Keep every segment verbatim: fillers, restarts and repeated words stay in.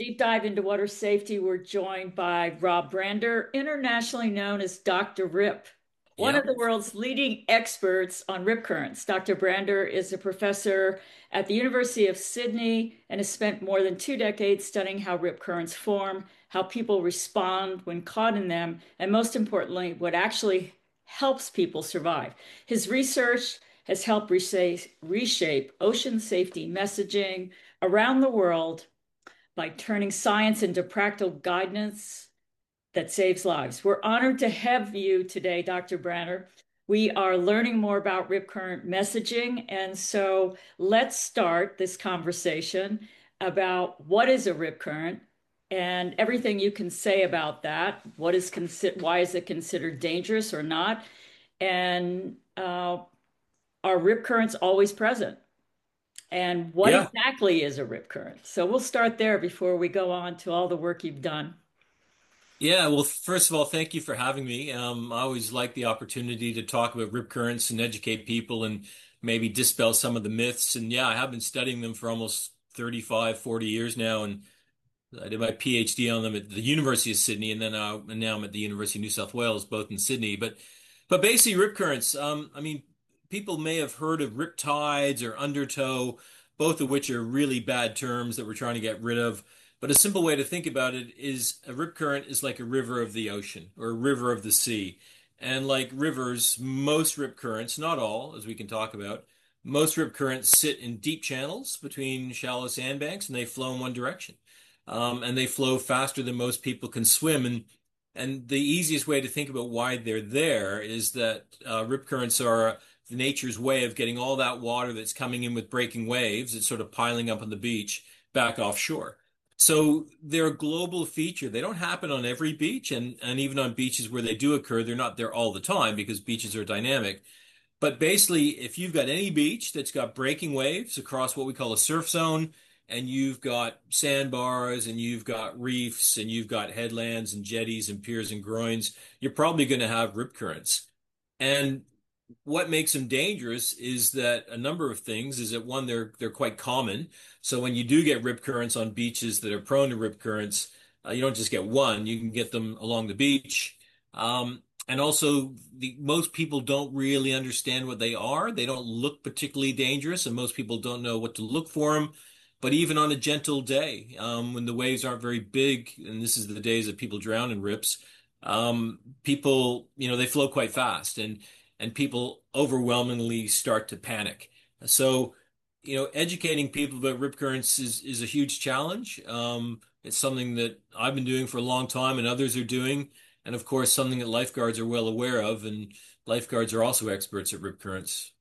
Deep dive into water safety. We're joined by Rob Brander, internationally known as Doctor Rip, one of Yep. the world's leading experts on rip currents. Doctor Brander is a professor at the University of Sydney and has spent more than two decades studying how rip currents form, how people respond when caught in them, and most importantly, what actually helps people survive. His research has helped reshape, reshape ocean safety messaging around the world by turning science into practical guidance that saves lives. We're honored to have you today, Doctor Branner. We are learning more about rip current messaging. And so let's start this conversation about what is a rip current and everything you can say about that. What is consi- why is it considered dangerous or not? And uh, are rip currents always present? And what Yeah. exactly is a rip current? So we'll start there before we go on to all the work you've done. Yeah. Well, first of all, thank you for having me. Um, I always like the opportunity to talk about rip currents and educate people and maybe dispel some of the myths. And yeah, I have been studying them for almost thirty-five, forty years now. And I did my PhD on them at the University of Sydney, and then uh, and now I'm at the University of New South Wales, both in Sydney. But but basically, rip currents. Um, I mean, people may have heard of rip tides or undertow, both of which are really bad terms that we're trying to get rid of. But a simple way to think about it is a rip current is like a river of the ocean or a river of the sea. And like rivers, most rip currents, not all, as we can talk about, most rip currents sit in deep channels between shallow sandbanks and they flow in one direction. Um, and they flow faster than most people can swim. And and the easiest way to think about why they're there is that uh, rip currents are nature's way of getting all that water that's coming in with breaking waves. It's sort of piling up on the beach back offshore. So they're a global feature. They don't happen on every beach, and and even on beaches where they do occur, they're not there all the time because beaches are dynamic. But basically, if you've got any beach that's got breaking waves across what we call a surf zone, and you've got sandbars and you've got reefs and you've got headlands and jetties and piers and groins, you're probably going to have rip currents. And what makes them dangerous is that a number of things is that one, they're they're quite common. So when you do get rip currents on beaches that are prone to rip currents, uh, you don't just get one, you can get them along the beach. Um, and also, the most people don't really understand what they are. They don't look particularly dangerous, and most people don't know what to look for them. But even on a gentle day, um, when the waves aren't very big, and this is the days that people drown in rips, um, people, you know, they flow quite fast, and and people overwhelmingly start to panic. So, you know, educating people about rip currents is is a huge challenge. Um, it's something that I've been doing for a long time, and others are doing, and of course, something that lifeguards are well aware of, and lifeguards are also experts at rip currents.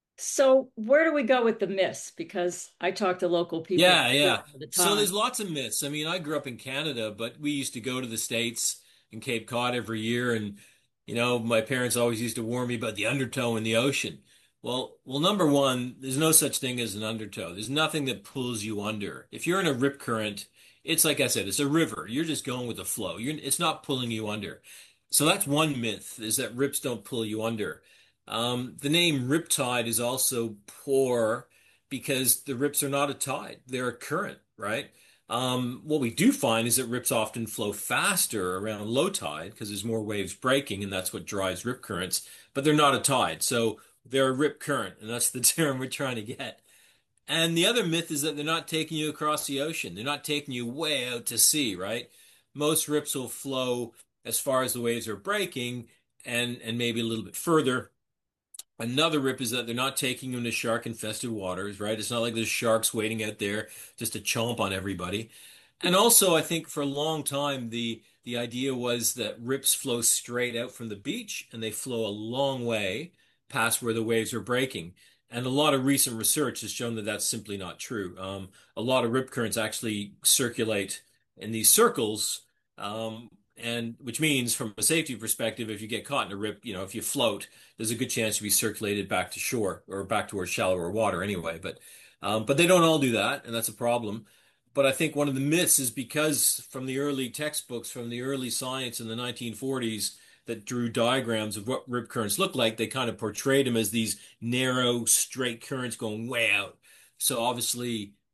So where do we go with the myths? Because I talk to local people Yeah, yeah. all the So there's time. lots of myths. I mean, I grew up in Canada, but we used to go to the States and Cape Cod every year, and you know, my parents always used to warn me about the undertow in the ocean. Well, well, number one, there's no such thing as an undertow. There's nothing that pulls you under. If you're in a rip current, it's like I said, it's a river. You're just going with the flow. You're, it's not pulling you under. So that's one myth, is that rips don't pull you under. Um, the name riptide is also poor because the rips are not a tide, they're a current, right? Um, what we do find is that rips often flow faster around low tide because there's more waves breaking, and that's what drives rip currents, but they're not a tide. So they're a rip current, and that's the term we're trying to get. And the other myth is that they're not taking you across the ocean. They're not taking you way out to sea, right? Most rips will flow as far as the waves are breaking and and maybe a little bit further. Another rip is that they're not taking them to shark infested waters, right? It's not like there's sharks waiting out there just to chomp on everybody. And also, I think for a long time, the the idea was that rips flow straight out from the beach and they flow a long way past where the waves are breaking. And a lot of recent research has shown that that's simply not true. Um, a lot of rip currents actually circulate in these circles, um, and which means, from a safety perspective, if you get caught in a rip, you know, if you float, there's a good chance to be circulated back to shore or back towards shallower water anyway. But um, but they don't all do that, and that's a problem. But I think one of the myths is because from the early textbooks, from the early science in the nineteen forties that drew diagrams of what rip currents look like, they kind of portrayed them as these narrow, straight currents going way out. So obviously,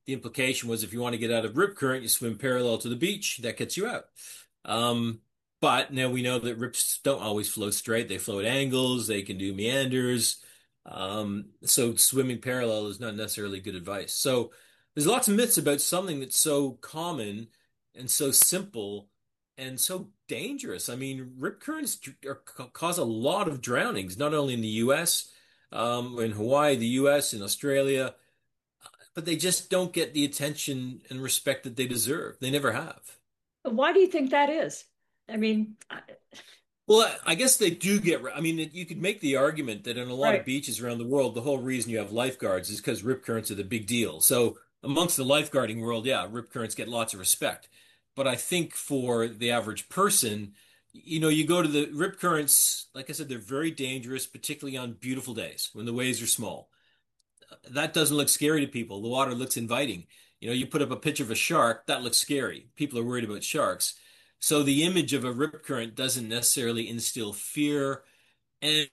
the implication was if you want to get out of rip current, you swim parallel to the beach. That gets you out. Um, but now we know that rips don't always flow straight. They flow at angles. They can do meanders. Um, so swimming parallel is not necessarily good advice. So there's lots of myths about something that's so common and so simple and so dangerous. I mean, rip currents dr- are, cause a lot of drownings, not only in the U S, um, in Hawaii, the U S, in Australia, but they just don't get the attention and respect that they deserve. They never have. Why do you think that is? I mean, I- Well, I guess they do get. I mean, you could make the argument that in a lot of right. beaches around the world, the whole reason you have lifeguards is because rip currents are the big deal. So amongst the lifeguarding world, yeah, rip currents get lots of respect. But I think for the average person, you know, you go to the rip currents, like I said, they're very dangerous, particularly on beautiful days when the waves are small. That doesn't look scary to people. The water looks inviting. You know, you put up a picture of a shark, that looks scary. People are worried about sharks. So the image of a rip current doesn't necessarily instill fear. And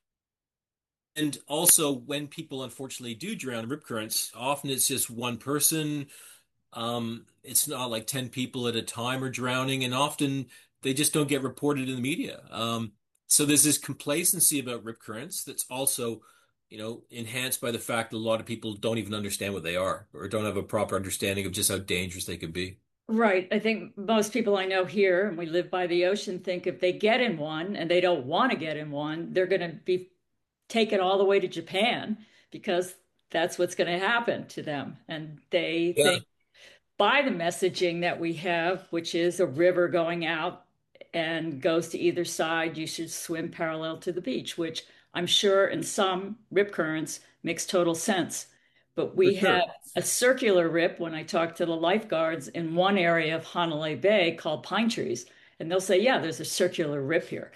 and also when people unfortunately do drown in rip currents, often it's just one person. Um, it's not like ten people at a time are drowning, and often they just don't get reported in the media. Um, so there's this complacency about rip currents that's also, you know, enhanced by the fact that a lot of people don't even understand what they are or don't have a proper understanding of just how dangerous they could be. Right. I think most people I know here, and we live by the ocean, think if they get in one and they don't want to get in one, they're going to be taken all the way to Japan because that's what's going to happen to them. And they Yeah. think by the messaging that we have, which is a river going out and goes to either side, you should swim parallel to the beach, which I'm sure in some rip currents makes total sense. But For we have sure. a circular rip when I talk to the lifeguards in one area of Hanalei Bay called Pine Trees, and they'll say, yeah, there's a circular rip here,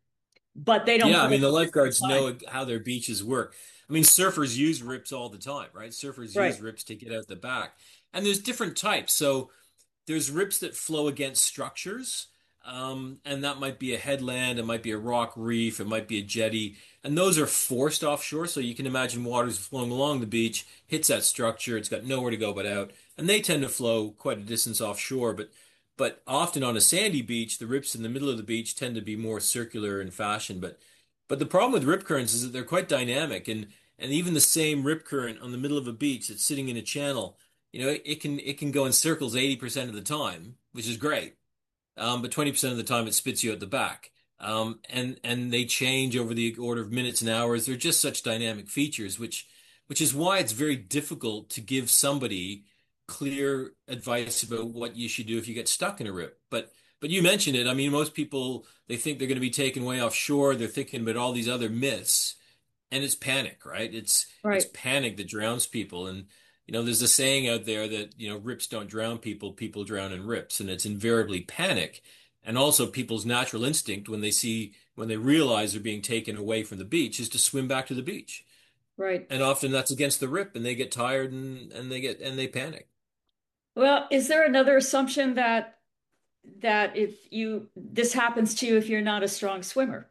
but they don't Yeah, I go mean, the to lifeguards find. know how their beaches work. I mean, surfers use rips all the time, right? Surfers use Right, rips to get out the back. And there's different types. So there's rips that flow against structures, um, and that might be a headland, it might be a rock reef, it might be a jetty, and those are forced offshore. So you can imagine water's flowing along the beach, hits that structure, it's got nowhere to go but out, and they tend to flow quite a distance offshore. But but often on a sandy beach, the rips in the middle of the beach tend to be more circular in fashion. But but the problem with rip currents is that they're quite dynamic, and and even the same rip current on the middle of a beach that's sitting in a channel, you know, it can it can go in circles eighty percent of the time, which is great. Um, but twenty percent of the time it spits you at the back. Um, and and they change over the order of minutes and hours. They're just such dynamic features, which which is why it's very difficult to give somebody clear advice about what you should do if you get stuck in a rip. But but you mentioned it. I mean, most people they think they're going to be taken way offshore. They're thinking about all these other myths and it's panic, right? It's it's right, panic that drowns people. And you know, there's a saying out there that, you know, rips don't drown people, people drown in rips, and it's invariably panic. And also people's natural instinct when they see when they realize they're being taken away from the beach is to swim back to the beach. right. And often that's against the rip and they get tired and, and they get and they panic. Well, is there another assumption that that if you this happens to you if you're not a strong swimmer?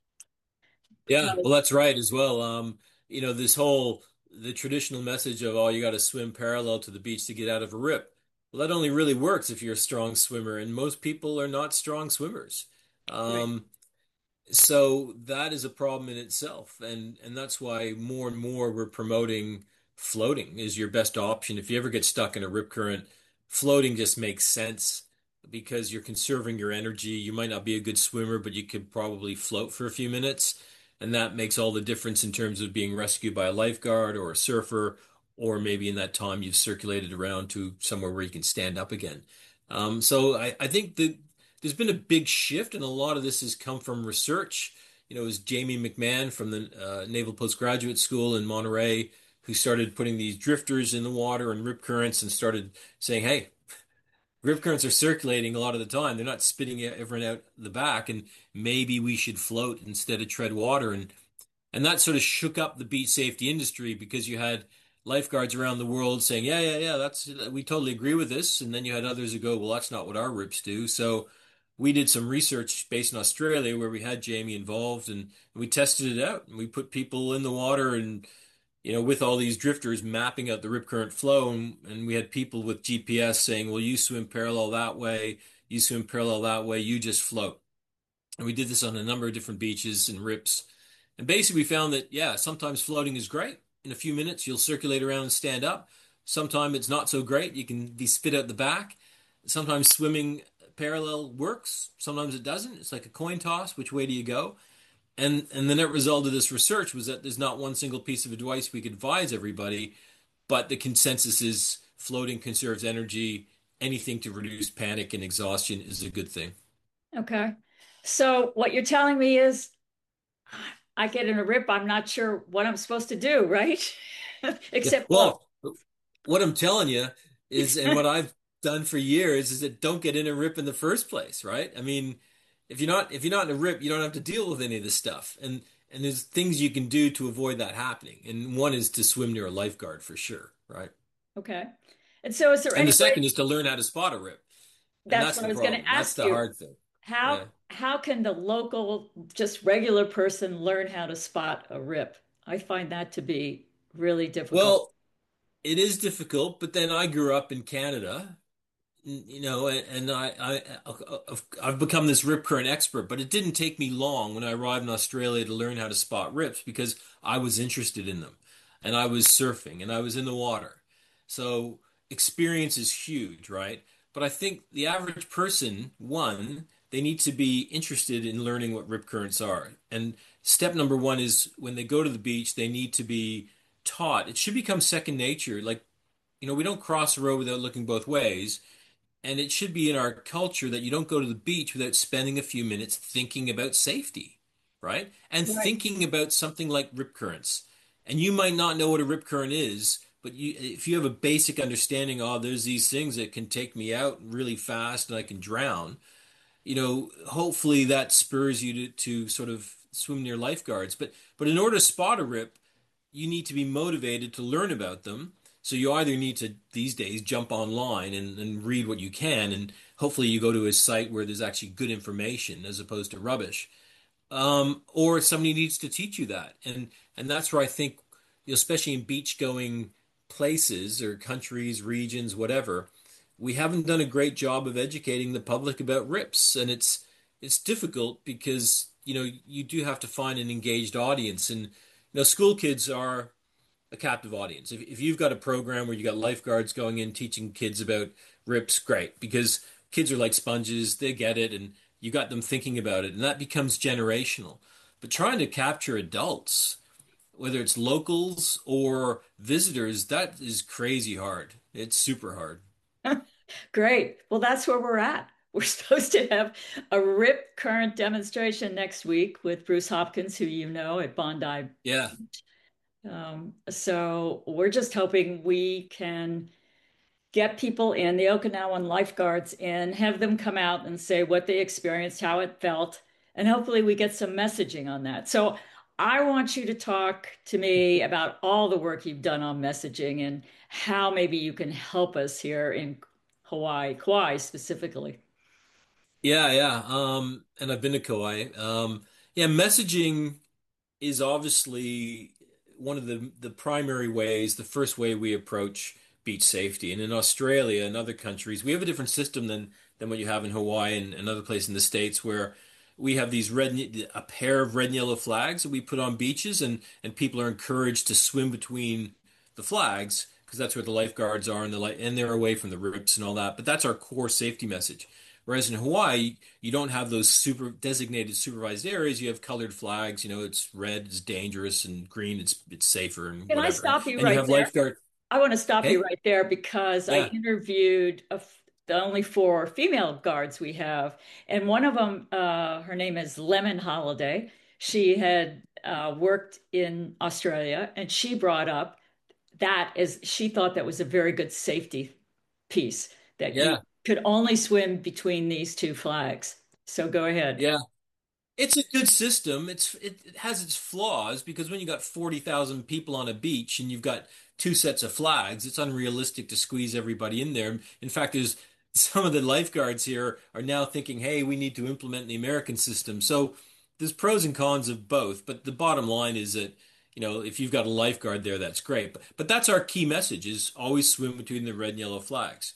Yeah, well, Because that's right as well. Um, you know, this whole the traditional message of oh, you got to swim parallel to the beach to get out of a rip. Well, that only really works if you're a strong swimmer, and most people are not strong swimmers. right, Um, so that is a problem in itself, and and that's why more and more we're promoting floating is your best option. If you ever get stuck in a rip current, floating just makes sense because you're conserving your energy. You might not be a good swimmer, but you could probably float for a few minutes, and that makes all the difference in terms of being rescued by a lifeguard or a surfer, or maybe in that time you've circulated around to somewhere where you can stand up again. Um, so I, I think that there's been a big shift, and a lot of this has come from research. You know, it was Jamie McMahon from the uh, Naval Postgraduate School in Monterey who started putting these drifters in the water and rip currents and started saying, hey, rip currents are circulating a lot of the time. They're not spitting everyone out the back, and maybe we should float instead of tread water. And and that sort of shook up the beach safety industry because you had lifeguards around the world saying, yeah, yeah, yeah, that's we totally agree with this. And then you had others who go, well, that's not what our rips do. So we did some research based in Australia where we had Jamie involved and we tested it out and we put people in the water and you know, with all these drifters mapping out the rip current flow, and, and we had people with G P S saying, well, you swim parallel that way, you swim parallel that way, you just float. And we did this on a number of different beaches and rips. And basically, we found that, yeah, sometimes floating is great. In a few minutes, you'll circulate around and stand up. Sometimes it's not so great. You can be spit out the back. Sometimes swimming parallel works. Sometimes it doesn't. It's like a coin toss. Which way do you go? And and the net result of this research was that there's not one single piece of advice we could advise everybody, but the consensus is floating conserves energy. Anything to reduce panic and exhaustion is a good thing. Okay. So what you're telling me is I get in a rip, I'm not sure what I'm supposed to do, right? Yeah. Except float. Well, what I'm telling you is, and what I've done for years is that don't get in a rip in the first place, right? I mean, if you're not if you're not in a rip, you don't have to deal with any of this stuff. And and there's things you can do to avoid that happening. And one is to swim near a lifeguard for sure, right? Okay. And so is there And any the way, second is to learn how to spot a rip. And that's that's what I the was going to problem. That's ask the you. hard thing. How Yeah. how can the local, just regular person learn how to spot a rip? I find that to be really difficult. Well, it is difficult, but then I grew up in Canada, you know, and I, I, I've become this rip current expert, but it didn't take me long when I arrived in Australia to learn how to spot rips because I was interested in them and I was surfing and I was in the water. So experience is huge, right? But I think the average person, one, they need to be interested in learning what rip currents are. And step number one is when they go to the beach, they need to be taught. It should become second nature. Like, you know, we don't cross the road without looking both ways. And it should be in our culture that you don't go to the beach without spending a few minutes thinking about safety, right? And Right. thinking about something like rip currents. And you might not know what a rip current is, but you, if you have a basic understanding, oh, there's these things that can take me out really fast and I can drown, you know, hopefully that spurs you to, to sort of swim near lifeguards. But but in order to spot a rip, you need to be motivated to learn about them. So you either need to these days jump online and, and read what you can, and hopefully you go to a site where there's actually good information as opposed to rubbish. Um, or somebody needs to teach you that, and and that's where I think, you know, especially in beach going places or countries, regions, whatever, we haven't done a great job of educating the public about rips, and it's it's difficult because you know you do have to find an engaged audience, and you know school kids are a captive audience. If, if you've got a program where you got lifeguards going in teaching kids about rips, great, because kids are like sponges, they get it, and you got them thinking about it, and that becomes generational. But trying to capture adults, whether it's locals or visitors, that is crazy hard. It's super hard. Great. Well, that's where we're at. We're supposed to have a rip current demonstration next week with Bruce Hopkins, who you know at Bondi. Yeah. Um, so we're just hoping we can get people in, the Okinawan lifeguards in, have them come out and say what they experienced, how it felt, and hopefully we get some messaging on that. So I want you to talk to me about all the work you've done on messaging and how maybe you can help us here in Hawaii, Kauai specifically. Yeah, yeah. Um, and I've been to Kauai. Um, yeah, messaging is obviously one of the the primary ways, the first way we approach beach safety. And in Australia and other countries, we have a different system than than what you have in Hawaii and another place in the States where we have these red, a pair of red and yellow flags that we put on beaches, and and people are encouraged to swim between the flags because that's where the lifeguards are and the light and they're away from the rips and all that. But that's our core safety message. Whereas in Hawaii, you don't have those super designated supervised areas. You have colored flags. You know, it's red, it's dangerous, and green, it's it's safer and Can I whatever. And stop you and you right have there? lifeguard. I want to stop you Hey, right there because I yeah, interviewed a f the only four female guards we have, and one of them, uh, her name is Lemon Holiday. She had uh, worked in Australia, and she brought up that as she thought that was a very good safety piece that you yeah, could only swim between these two flags. So go ahead. yeah. It's a good system. It's it, it has its flaws because when you got forty thousand people on a beach and you've got two sets of flags, it's unrealistic to squeeze everybody in there. In fact, there's some of the lifeguards here are now thinking, "Hey, we need to implement the American system." So there's pros and cons of both, but the bottom line is that you know, if you've got a lifeguard there, that's great. But, but that's our key message is always swim between the red and yellow flags.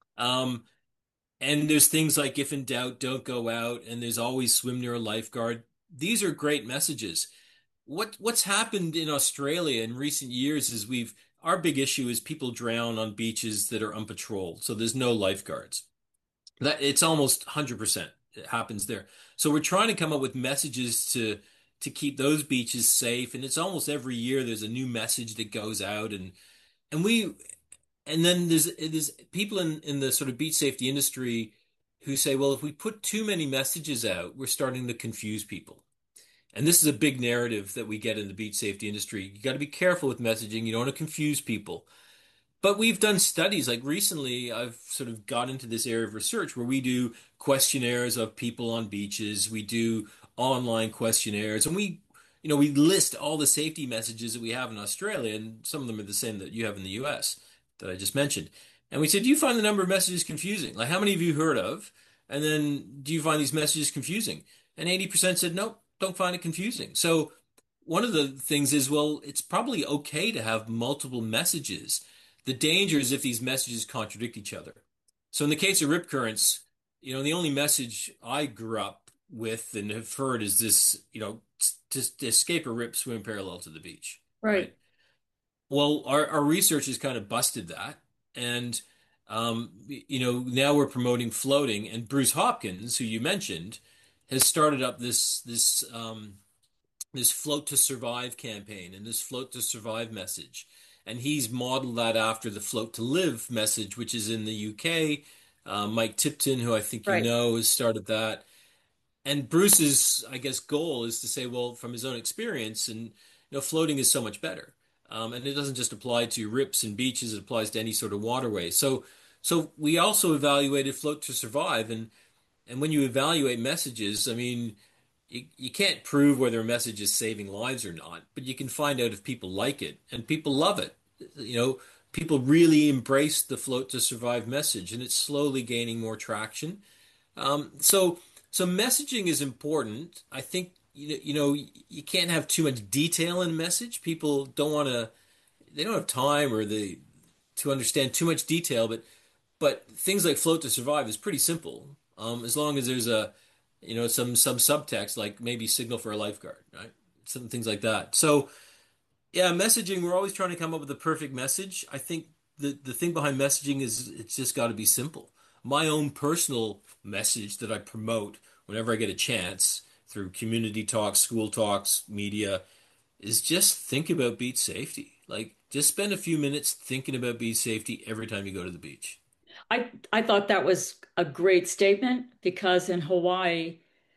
Um, and there's things like if in doubt, don't go out, and there's always swim near a lifeguard. These are great messages. What what's happened in Australia in recent years is we've our big issue is people drown on beaches that are unpatrolled, so there's no lifeguards. That it's almost one hundred percent it happens there. So we're trying to come up with messages to to keep those beaches safe, and it's almost every year there's a new message that goes out, and and we and then there's there's people in in the sort of beach safety industry who say, well, if we put too many messages out, we're starting to confuse people. And this is a big narrative that we get in the beach safety industry. You got to be careful with messaging. You don't want to confuse people. But we've done studies, like recently, I've sort of got into this area of research where we do questionnaires of people on beaches. We do online questionnaires, and we, you know, we list all the safety messages that we have in Australia, and some of them are the same that you have in the U S that I just mentioned. And we said, do you find the number of messages confusing? Like, how many have you heard of? And then, do you find these messages confusing? And eighty percent said, nope, don't find it confusing. So, one of the things is, well, it's probably okay to have multiple messages. The danger is if these messages contradict each other. So in the case of rip currents, you know, the only message I grew up with and have heard is this, you know, to, to escape a rip, swim parallel to the beach, Right. right? Well, our, our research has kind of busted that. And, um, you know, now we're promoting floating. And Bruce Hopkins, who you mentioned, has started up this, this, um, this Float to Survive campaign and this Float to Survive message. And he's modeled that after the Float to Live message, which is in the U K. Uh, Mike Tipton, who I think you Right. know, has started that. And Bruce's, I guess, goal is to say, well, from his own experience, and you know, floating is so much better. Um, and it doesn't just apply to rips and beaches; it applies to any sort of waterway. So, so we also evaluated Float to Survive, and and when you evaluate messages, I mean, you, you can't prove whether a message is saving lives or not, but you can find out if people like it, and people love it. You know, people really embrace the Float to Survive message, and it's slowly gaining more traction. Um, so, so messaging is important. I think you know, you know, you can't have too much detail in a message. People don't want to, they don't have time or they to understand too much detail, but but things like float to survive is pretty simple. Um, as long as there's a, you know, some some subtext like maybe signal for a lifeguard, right? Some things like that. So yeah, messaging, we're always trying to come up with the perfect message. I think the the thing behind messaging is it's just got to be simple. My own personal message that I promote whenever I get a chance through community talks, school talks, media, is just think about beach safety. Like just spend a few minutes thinking about beach safety every time you go to the beach. I I thought that was a great statement because in Hawaii,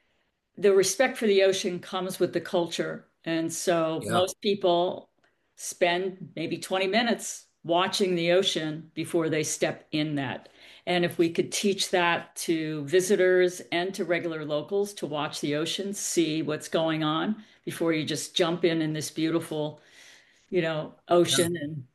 the respect for the ocean comes with the culture. And so Yeah. most people spend maybe twenty minutes watching the ocean before they step in that. And if we could teach that to visitors and to regular locals to watch the ocean, see what's going on before you just jump in in this beautiful, you know, Yeah. ocean and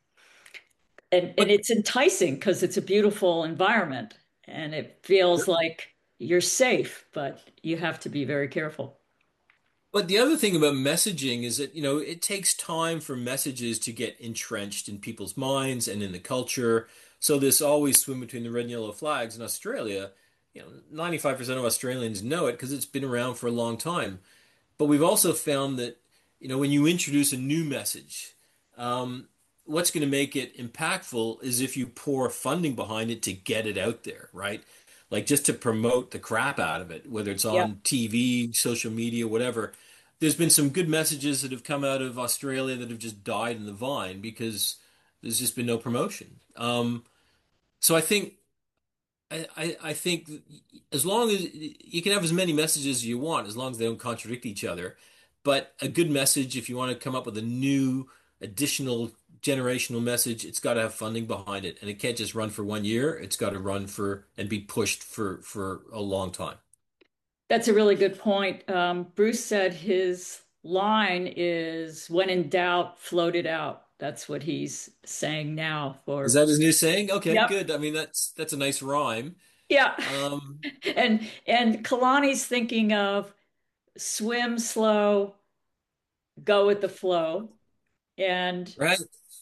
and, and But it's enticing because it's a beautiful environment and it feels like you're safe, but you have to be very careful. But the other thing about messaging is that, you know, it takes time for messages to get entrenched in people's minds and in the culture. So this always swim between the red and yellow flags in Australia, you know, ninety-five percent of Australians know it because it's been around for a long time. But we've also found that, you know, when you introduce a new message, um, what's going to make it impactful is if you pour funding behind it to get it out there, right? Like just to promote the crap out of it, whether it's Yeah. on T V, social media, whatever. There's been some good messages that have come out of Australia that have just died in the vine because there's just been no promotion. Um, so I think I, I I think as long as you can have as many messages as you want, as long as they don't contradict each other. But a good message, if you want to come up with a new additional generational message, it's got to have funding behind it, and it can't just run for one year. It's got to run for and be pushed for for a long time. That's a really good point. Um, Bruce said his line is when in doubt, float it out. That's what he's saying now Is for, that his new saying? Okay, yep. good. I mean, that's that's a nice rhyme. Yeah. Um, And and Kalani's thinking of swim slow, go with the flow. And Right.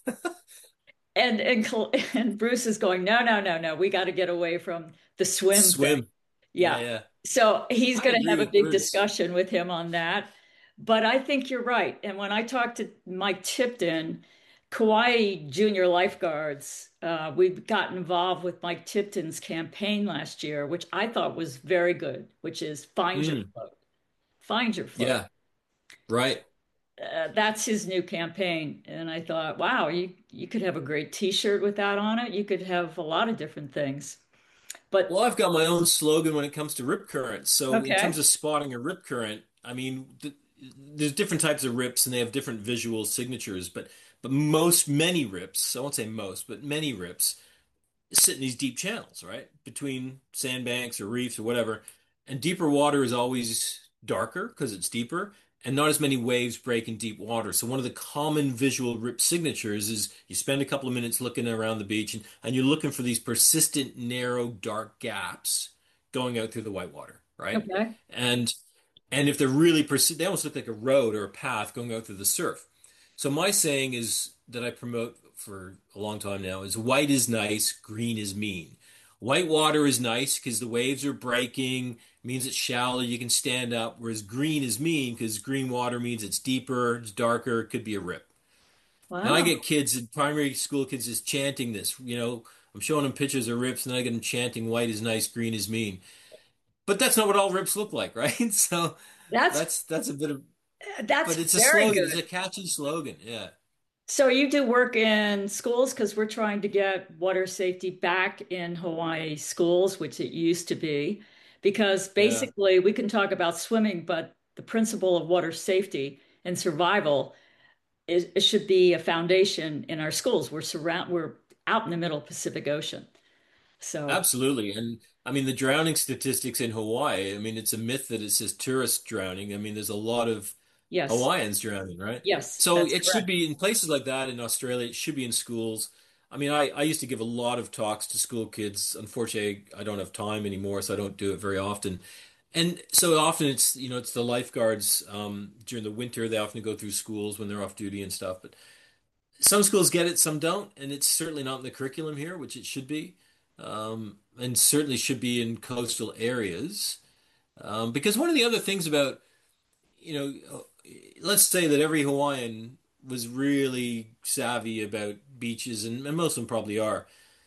and and Col- and Bruce is going, no, no, no, no, we got to get away from the swim thing. Swim. Yeah, Yeah. yeah. So he's I going to agree have a with big Bruce. discussion with him on that. But I think you're right. And when I talked to Mike Tipton, Kauai junior lifeguards, uh, we got involved with Mike Tipton's campaign last year, which I thought was very good, which is find your Mm, float, find your float. yeah, right. Uh, that's his new campaign. And I thought, wow, you you could have a great T-shirt with that on it. You could have a lot of different things. Well, But I've got my own slogan when it comes to rip currents. So, in terms okay, of spotting a rip current, I mean, th there's different types of rips and they have different visual signatures, but but most many rips, I won't say most, but many rips sit in these deep channels, right? Between sandbanks or reefs or whatever. And deeper water is always darker because it's deeper, and not as many waves break in deep water. So one of the common visual rip signatures is you spend a couple of minutes looking around the beach and, and you're looking for these persistent, narrow, dark gaps going out through the white water, right? okay, And and if they're really persistent, they almost look like a road or a path going out through the surf. So my saying is that I promote for a long time now is white is nice, green is mean. White water is nice because the waves are breaking, means it's shallow, you can stand up, whereas green is mean because green water means it's deeper, it's darker, it could be a rip. And I wow, get kids, primary school kids, just chanting this. You know, I'm showing them pictures of rips, and then I get them chanting white is nice, green is mean. But that's not what all rips look like, right? So that's that's that's a bit of, that's but it's a very slogan. It's good. a catchy slogan. Yeah, So you do work in schools because we're trying to get water safety back in Hawaii schools, which it used to be, because yeah, basically we can talk about swimming, but the principle of water safety and survival is it should be a foundation in our schools. We're surround we're out in the middle Pacific Ocean. So absolutely. And I mean, the drowning statistics in Hawaii. I mean, it's a myth that it's just tourist drowning. I mean, there's a lot of yes, Hawaiians drowning, right? yes, So that's it should correct. be in places like that in Australia. It should be in schools. I mean, I, I used to give a lot of talks to school kids. Unfortunately, I don't have time anymore, so I don't do it very often. And so often it's, you know, it's the lifeguards um, during the winter. They often go through schools when they're off duty and stuff. But some schools get it, some don't, and it's certainly not in the curriculum here, which it should be, um, and certainly should be in coastal areas. Um, because one of the other things about, you know, let's say that every Hawaiian was really savvy about beaches, and, and most of them probably are.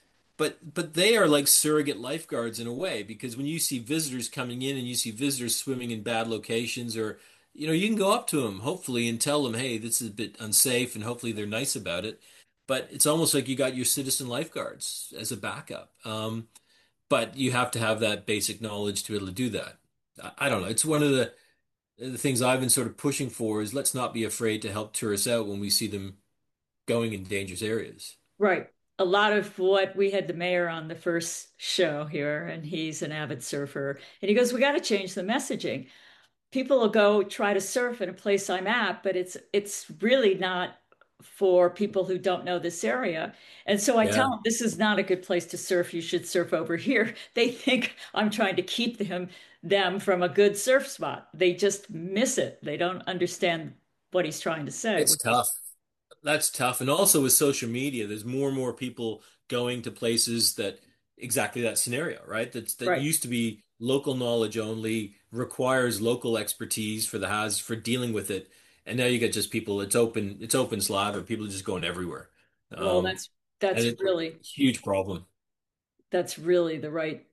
But but they are like surrogate lifeguards in a way because when you see visitors coming in and you see visitors swimming in bad locations or you know you can go up to them hopefully and tell them hey this is a bit unsafe and hopefully they're nice about it. But it's almost like you got your citizen lifeguards as a backup. Um, but you have to have that basic knowledge to be able to do that. I, I don't know. It's one of the the things I've been sort of pushing for is let's not be afraid to help tourists out when we see them going in dangerous areas. Right. A lot of what we had the mayor on the first show here, and he's an avid surfer, and he goes, "We got to change the messaging. People will go try to surf in a place I'm at, but it's it's really not for people who don't know this area." And so I tell Yeah. them, "This is not a good place to surf. You should surf over here." They think I'm trying to keep them them from a good surf spot. They just miss it. They don't understand what he's trying to say, It's which is tough. That's tough. And also with social media, there's more and more people going to places that exactly that scenario, right? That's that right. used to be local knowledge only, requires local expertise for the has for dealing with it. And now you get just people, it's open, it's open slather. People are just going everywhere. Well, Um, that's and that's it really huge problem. that's really the right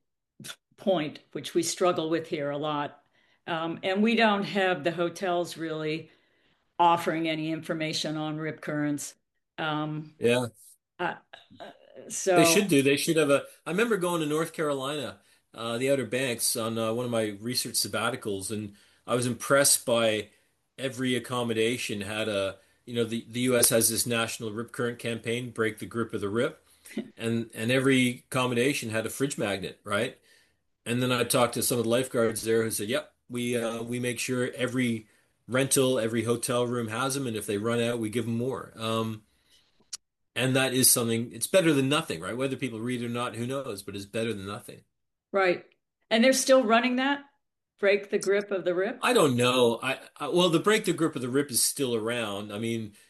point, which we struggle with here a lot. Um, and we don't have the hotels really offering any information on rip currents. Um, Yeah. uh, uh, They so should do. They should have a. I remember going to North Carolina, uh, the Outer Banks, on uh, one of my research sabbaticals, and I was impressed by every accommodation had a. You know, the the U S has this national rip current campaign, break the grip of the rip, and and every accommodation had a fridge magnet, right? And then I talked to some of the lifeguards there who said, "Yep, we uh, we make sure every rental, every hotel room has them, and if they run out, we give them more." Um, and that is something, it's better than nothing, right? Whether people read it or not, who knows, but it's better than nothing. right, and they're still running that break the grip of the rip. I don't know. I, I well, the break the grip of the rip is still around. I mean,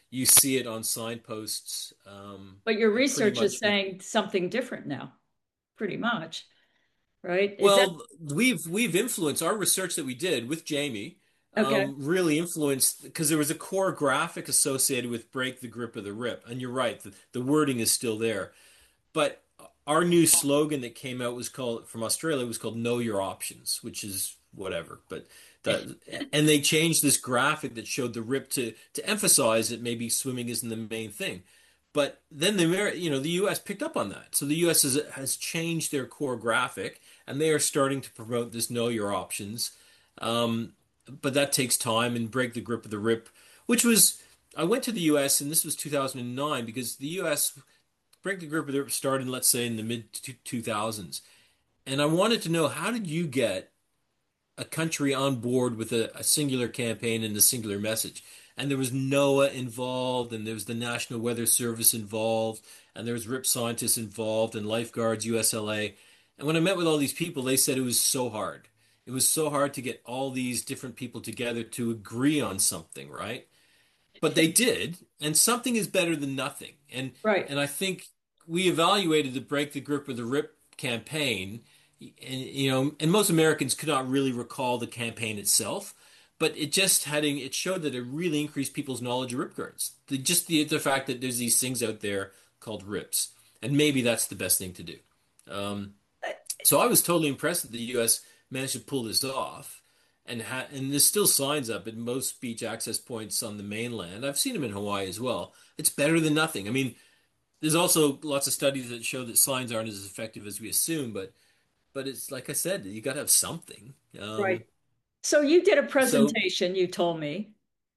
you see it on signposts, um, But your pretty research is much. saying something different now, pretty much, right? Is that Well, we've we've influenced our research that we did with Jamie, okay? um, really influenced because there was a core graphic associated with break the grip of the rip. And you're right, the, the wording is still there. But our new slogan that came out was called from Australia was called Know Your Options, which is whatever. But that and they changed this graphic that showed the rip to to emphasize that maybe swimming isn't the main thing. But then the Amer- you know the U S picked up on that. So the U S has has changed their core graphic and they are starting to promote this Know Your Options. Um, but that takes time and break the grip of the rip, which was I went to the U S and this was two thousand nine because the U S break the grip of the rip started, let's say, in the mid two thousands. And I wanted to know how did you get a country on board with a, a singular campaign and a singular message? And there was NOAA involved, and there was the National Weather Service involved, and there was R I P scientists involved, and lifeguards, U S L A. And when I met with all these people, they said it was so hard. It was so hard to get all these different people together to agree on something, right? But they did, and something is better than nothing. And Right, and I think we evaluated the Break the Grip of the Rip campaign, and you know, and most Americans could not really recall the campaign itself, but it just had it showed that it really increased people's knowledge of rip currents. The, just the the fact that there's these things out there called rips, and maybe that's the best thing to do. Um, so I was totally impressed that the U S managed to pull this off, and ha and there's still signs up at most beach access points on the mainland. I've seen them in Hawaii as well. It's better than nothing. I mean, there's also lots of studies that show that signs aren't as effective as we assume, but but it's like I said, you got to have something. right. Um, So you did a so presentation, you told me,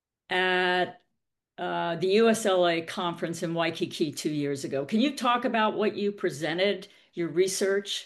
at uh, the U S L A conference in Waikiki two years ago. Can you talk about what you presented, your research?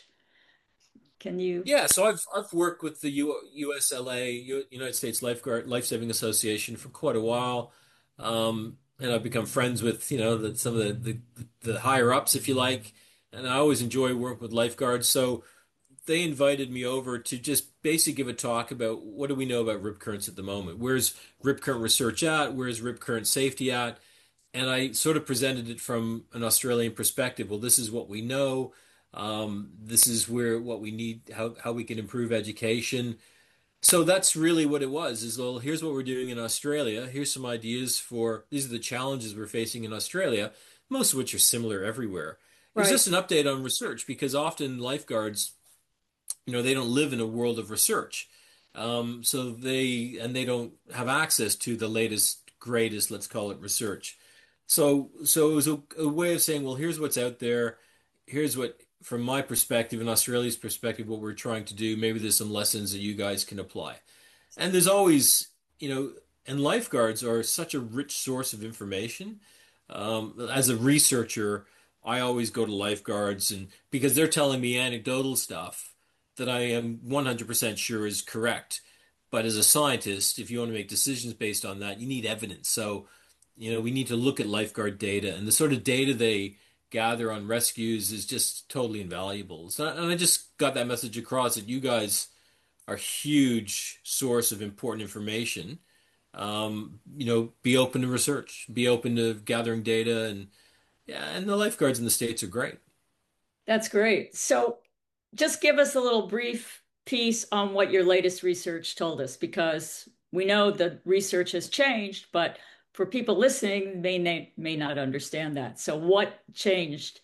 Can you? yeah, so I've I've worked with the U USLA, U United States Lifeguard Lifesaving Association for quite a while. Um, and I've become friends with, you know, the, some of the, the the higher ups, if you like. And I always enjoy working with lifeguards. So they invited me over to just basically give a talk about what do we know about rip currents at the moment? Where's rip current research at? Where's rip current safety at? And I sort of presented it from an Australian perspective. Well, this is what we know. Um, this is where what we need, how how we can improve education. So that's really what it was. Is well, here's what we're doing in Australia. Here's some ideas for these are the challenges we're facing in Australia, most of which are similar everywhere. It was Right, just an update on research because often lifeguards you know, they don't live in a world of research. Um, so they and they don't have access to the latest, greatest, let's call it research. So so it was a, a way of saying, well, here's what's out there. Here's what, from my perspective and Australia's perspective, what we're trying to do. Maybe there's some lessons that you guys can apply. And there's always, you know, and lifeguards are such a rich source of information. Um, as a researcher, I always go to lifeguards and because they're telling me anecdotal stuff that I am one hundred percent sure is correct. But as a scientist, if you want to make decisions based on that, you need evidence. So, you know, we need to look at lifeguard data and the sort of data they gather on rescues is just totally invaluable. So, and I just got that message across that you guys are a huge source of important information. Um, you know, be open to research, be open to gathering data, and yeah, and the lifeguards in the States are great. that's great. So just give us a little brief piece on what your latest research told us, because we know the research has changed, but for people listening, they may, may not understand that. So what changed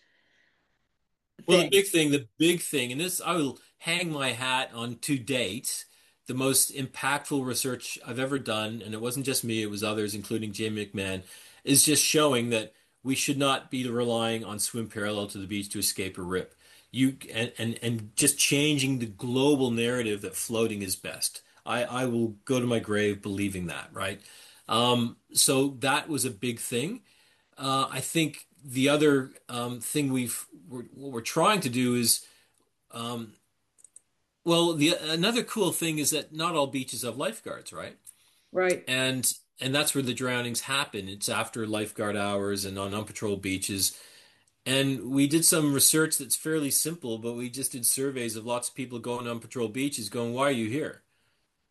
Well, the big things? thing, the big thing, and this I will hang my hat on to date, the most impactful research I've ever done, and it wasn't just me, it was others, including Jamie McMahon, is just showing that we should not be relying on swim parallel to the beach to escape a rip. You and and, and just changing the global narrative that floating is best. I, I will go to my grave believing that, right? Um, so that was a big thing. Uh, I think the other um, thing we've we're, what we're trying to do is um, well, the another cool thing is that not all beaches have lifeguards, right? Right. And and that's where the drownings happen. It's after lifeguard hours and on unpatrolled beaches. And we did some research that's fairly simple, but we just did surveys of lots of people going on patrol beaches, going, "Why are you here?"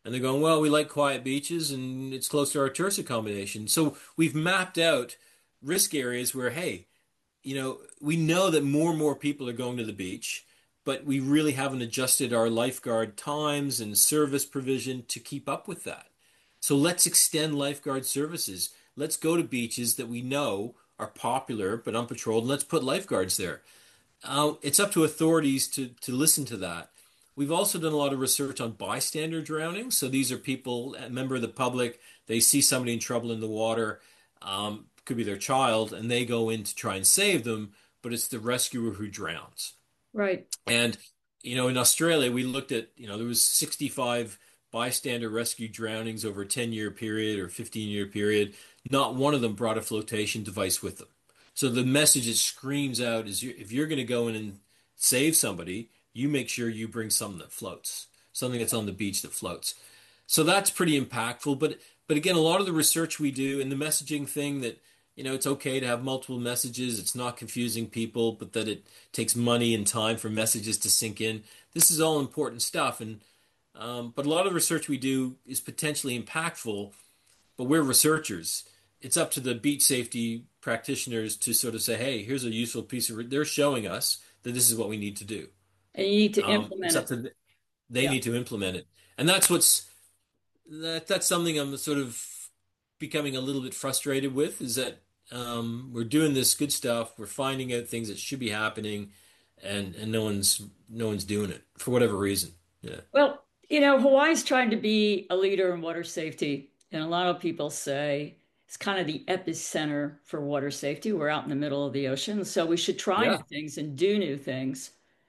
And they're going, well, we like quiet beaches and it's close to our tourist accommodation. So we've mapped out risk areas where, hey, you know, we know that more and more people are going to the beach, but we really haven't adjusted our lifeguard times and service provision to keep up with that. So let's extend lifeguard services. Let's go to beaches that we know are popular but unpatrolled, and let's put lifeguards there. Uh, it's up to authorities to to listen to that. We've also done a lot of research on bystander drowning. So these are people, a member of the public, they see somebody in trouble in the water, um, could be their child, and they go in to try and save them, but it's the rescuer who drowns. Right. And, you know, in Australia, we looked at, you know, there was sixty-five bystander rescue drownings over a ten year period or fifteen year period. Not one of them brought a flotation device with them. So the message it screams out is you, if you're going to go in and save somebody, you make sure you bring something that floats, something that's on the beach that floats. So that's pretty impactful. But but again, a lot of the research we do and the messaging thing that, you know, it's okay to have multiple messages. It's not confusing people, but that it takes money and time for messages to sink in. This is all important stuff. And um, but a lot of the research we do is potentially impactful, but we're researchers. It's up to the beach safety practitioners to sort of say, hey, here's a useful piece of, they're showing us that this is what we need to do. And you need to Um, implement it's up it. to th- they Yeah. need to implement it. And that's what's that that's something I'm sort of becoming a little bit frustrated with is that um, we're doing this good stuff, we're finding out things that should be happening, and and no one's no one's doing it for whatever reason. Yeah. Well, you know, Hawaii's trying to be a leader in water safety, and a lot of people say it's kind of the epicenter for water safety. We're out in the middle of the ocean, so we should try new Yeah. things and do new things.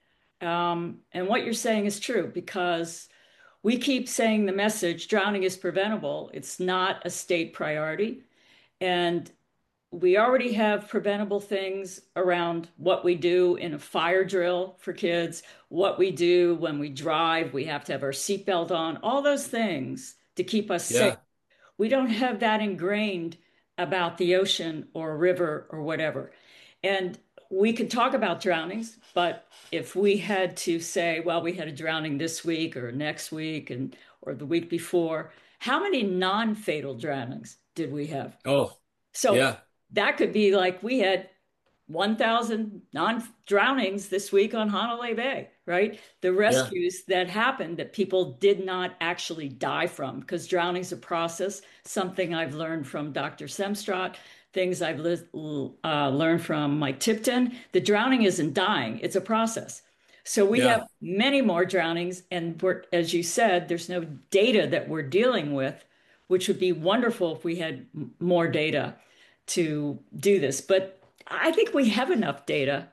Um, and what you're saying is true because we keep saying the message, drowning is preventable. It's not a state priority. And we already have preventable things around what we do in a fire drill for kids, what we do when we drive, we have to have our seatbelt on, all those things to keep us safe. Yeah. We don't have that ingrained about the ocean or a river or whatever. And we could talk about drownings, but if we had to say, well, we had a drowning this week or next week and or the week before, how many non-fatal drownings did we have? Oh, So yeah. that could be like we had one thousand non-drownings this week on Hanalei Bay, right? The Yeah. rescues that happened that people did not actually die from because drowning is a process, something I've learned from doctor Semstrat, things I've uh, learned from Mike Tipton. The drowning isn't dying, it's a process. So we have Yeah. many more drownings, and we're, as you said, there's no data that we're dealing with, which would be wonderful if we had more data to do this. But I think we have enough data.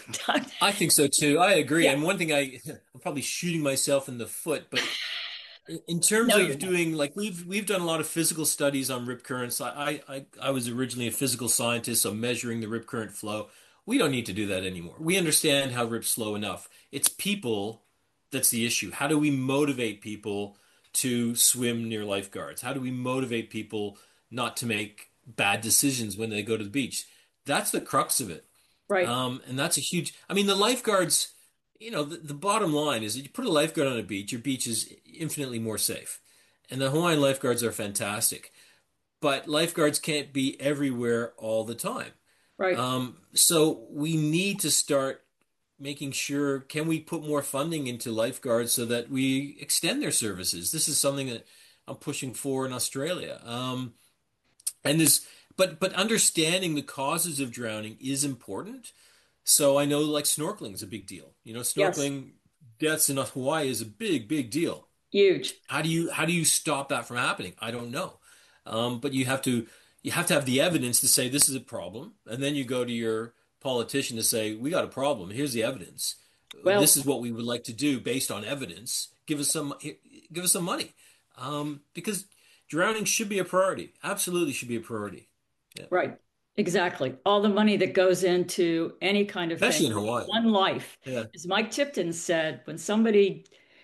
I think so too. I agree. Yeah, And one thing I I'm probably shooting myself in the foot, but in terms no, you're of not. doing like we've we've done a lot of physical studies on rip currents. I I I was originally a physical scientist, so measuring the rip current flow. We don't need to do that anymore. We understand how rips flow enough. It's people that's the issue. How do we motivate people to swim near lifeguards? How do we motivate people not to make bad decisions when they go to the beach? That's the crux of it. Right, Um, and that's a huge, I mean, the lifeguards, you know, the, the bottom line is that you put a lifeguard on a beach, your beach is infinitely more safe. And the Hawaiian lifeguards are fantastic, but lifeguards can't be everywhere all the time. right, Um, so we need to start making sure, can we put more funding into lifeguards so that we extend their services? This is something that I'm pushing for in Australia. Um, and there's, but but understanding the causes of drowning is important. So I know like snorkeling is a big deal. You know, yes, snorkeling deaths in Hawaii is a big, big deal. huge, How do you how do you stop that from happening? I don't know. Um, but you have to you have to have the evidence to say this is a problem, and then you go to your politician to say we got a problem. Here's the evidence. This well, is what we would like to do based on evidence. Give us some give us some money, um, because drowning should be a priority. Absolutely should be a priority. Yeah, right, exactly. All the money that goes into any kind of thing, especially in Hawaii. one life. Yeah, As Mike Tipton said, when somebody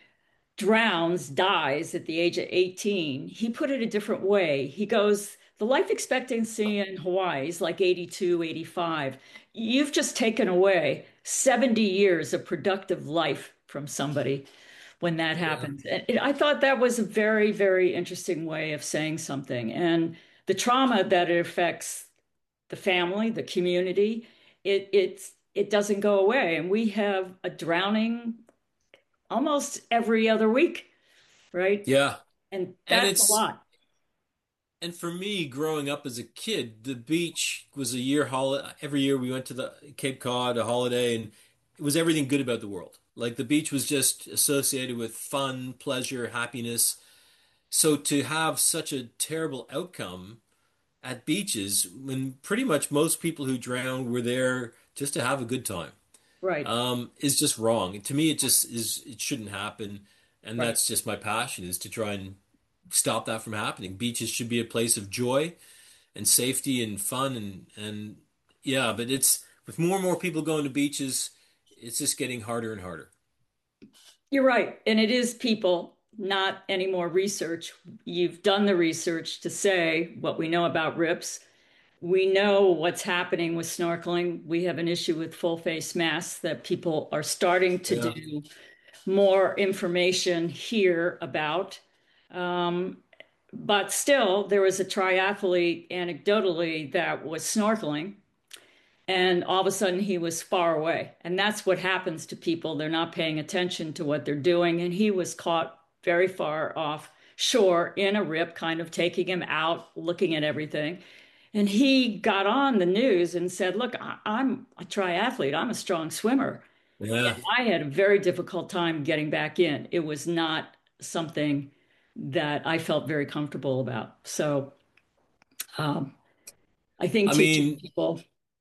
drowns, dies at the age of eighteen, he put it a different way. He goes, the life expectancy in Hawaii is like eighty-two, eighty-five. You've just taken away seventy years of productive life from somebody. when that Yeah. happens. And I thought that was a very, very interesting way of saying something. And the trauma that it affects the family, the community, it it's it doesn't go away. And we have a drowning almost every other week, right? Yeah. And And that's a it's lot. and for me, growing up as a kid, the beach was a year holiday. Every year we went to the Cape Cod, a holiday, and it was everything good about the world. Like the beach was just associated with fun, pleasure, happiness. So to have such a terrible outcome at beaches when pretty much most people who drown were there just to have a good time, Right, um, is just wrong. And to me, it just is, it shouldn't happen. And right. that's just my passion is to try and stop that from happening. Beaches should be a place of joy and safety and fun and and yeah, but it's with more and more people going to beaches, it's just getting harder and harder. You're right. And it is people, not any more research. You've done the research to say what we know about rips. We know what's happening with snorkeling. We have an issue with full face masks that people are starting to Yeah. do more information here about. Um, but still, there was a triathlete anecdotally that was snorkeling, and all of a sudden he was far away. And that's what happens to people. They're not paying attention to what they're doing. And he was caught very far off shore in a rip, kind of taking him out, looking at everything. And he got on the news and said, Look, I- I'm a triathlete, I'm a strong swimmer. Yeah. I had a very difficult time getting back in. It was not something that I felt very comfortable about. So um, I think I teaching mean, people,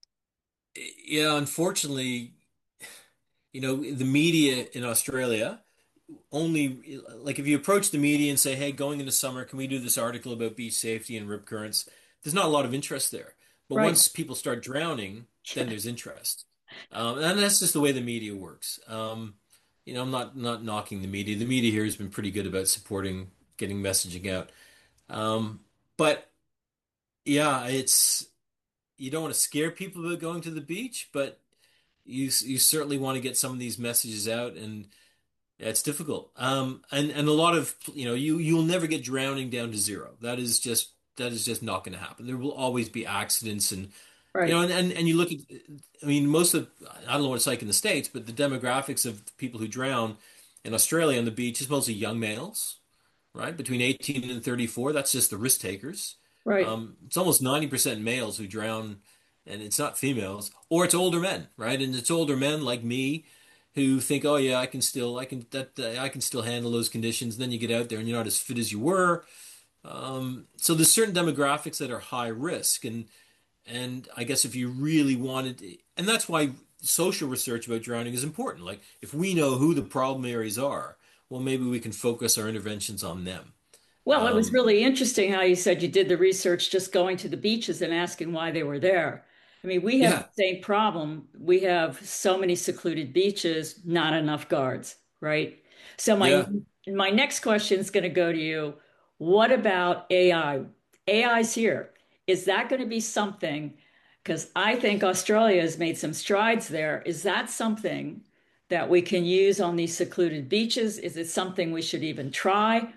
yeah, unfortunately, you know, the media in Australia only like if you approach the media and say, "Hey, going into summer, can we do this article about beach safety and rip currents?" There's not a lot of interest there. But right? once people start drowning, then there's interest. Um, and that's just the way the media works. Um, you know, I'm not not knocking the media. The media here has been pretty good about supporting getting messaging out. Um, but yeah, it's you don't want to scare people about going to the beach, but you you certainly want to get some of these messages out and yeah, it's difficult. Um, and and a lot of you know you you'll never get drowning down to zero. That is just that is just not going to happen. There will always be accidents and you know Right, and, and and you look at I mean most of I don't know what it's like in the States, but the demographics of people who drown in Australia on the beach is mostly young males, right? Between eighteen and thirty-four, that's just the risk takers. right, Um, it's almost ninety percent males who drown, and it's not females, or it's older men, right? And it's older men like me who think, oh yeah, I can still, I can that uh, I can still handle those conditions. Then you get out there and you're not as fit as you were. Um, so there's certain demographics that are high risk, and and I guess if you really wanted, and that's why social research about drowning is important. Like if we know who the problem areas are, well, maybe we can focus our interventions on them. well, it was Um, really interesting how you said you did the research just going to the beaches and asking why they were there. I mean, we have the yeah, same problem. We have so many secluded beaches, not enough guards, right? So my yeah. my next question is going to go to you. What about A I? A I's here. Is that going to be something? Because I think Australia has made some strides there. Is that something that we can use on these secluded beaches? Is it something we should even try?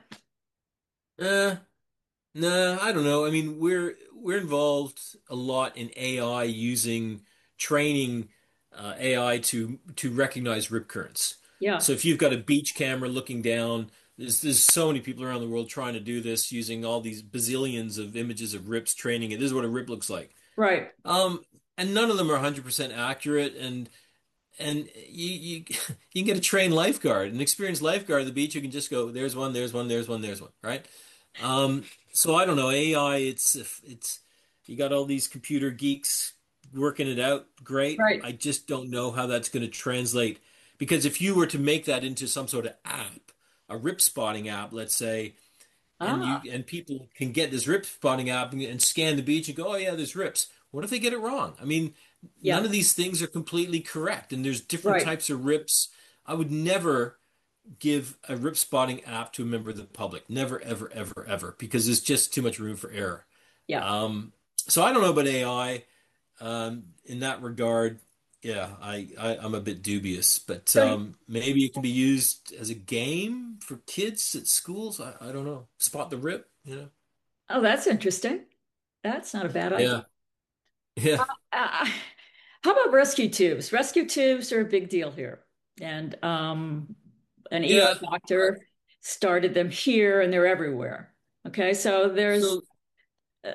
Uh, nah, I don't know. I mean, we're we're involved a lot in A I using training uh, A I to to recognize rip currents. Yeah, So if you've got a beach camera looking down, there's there's so many people around the world trying to do this using all these bazillions of images of rips training it. This is what a rip looks like. right. Um, and none of them are one hundred percent accurate and and you you you can get a trained lifeguard, an experienced lifeguard at the beach who can just go, there's one, there's one, there's one, there's one, right? Um, so I don't know, A I, it's it's you got all these computer geeks working it out, great. Right. I just don't know how that's going to translate because if you were to make that into some sort of app, a rip spotting app, let's say, and you Ah, and people can get this rip spotting app and, and scan the beach and go, oh yeah, there's rips. What if they get it wrong? I mean, none yeah, of these things are completely correct, and there's different right. types of rips. I would never give a rip spotting app to a member of the public. Never, ever, ever, ever, because there's just too much room for error. Yeah. Um, so I don't know about A I um, in that regard. yeah, I, I I'm a bit dubious, but So, um, maybe it can be used as a game for kids at schools. I, I don't know. Spot the rip, you know? oh, that's interesting. That's not a bad idea. Yeah, yeah, Uh, how about rescue tubes? Rescue tubes are a big deal here. And um, an E R yeah. Uh, doctor started them here and they're everywhere. Okay, so there's so uh,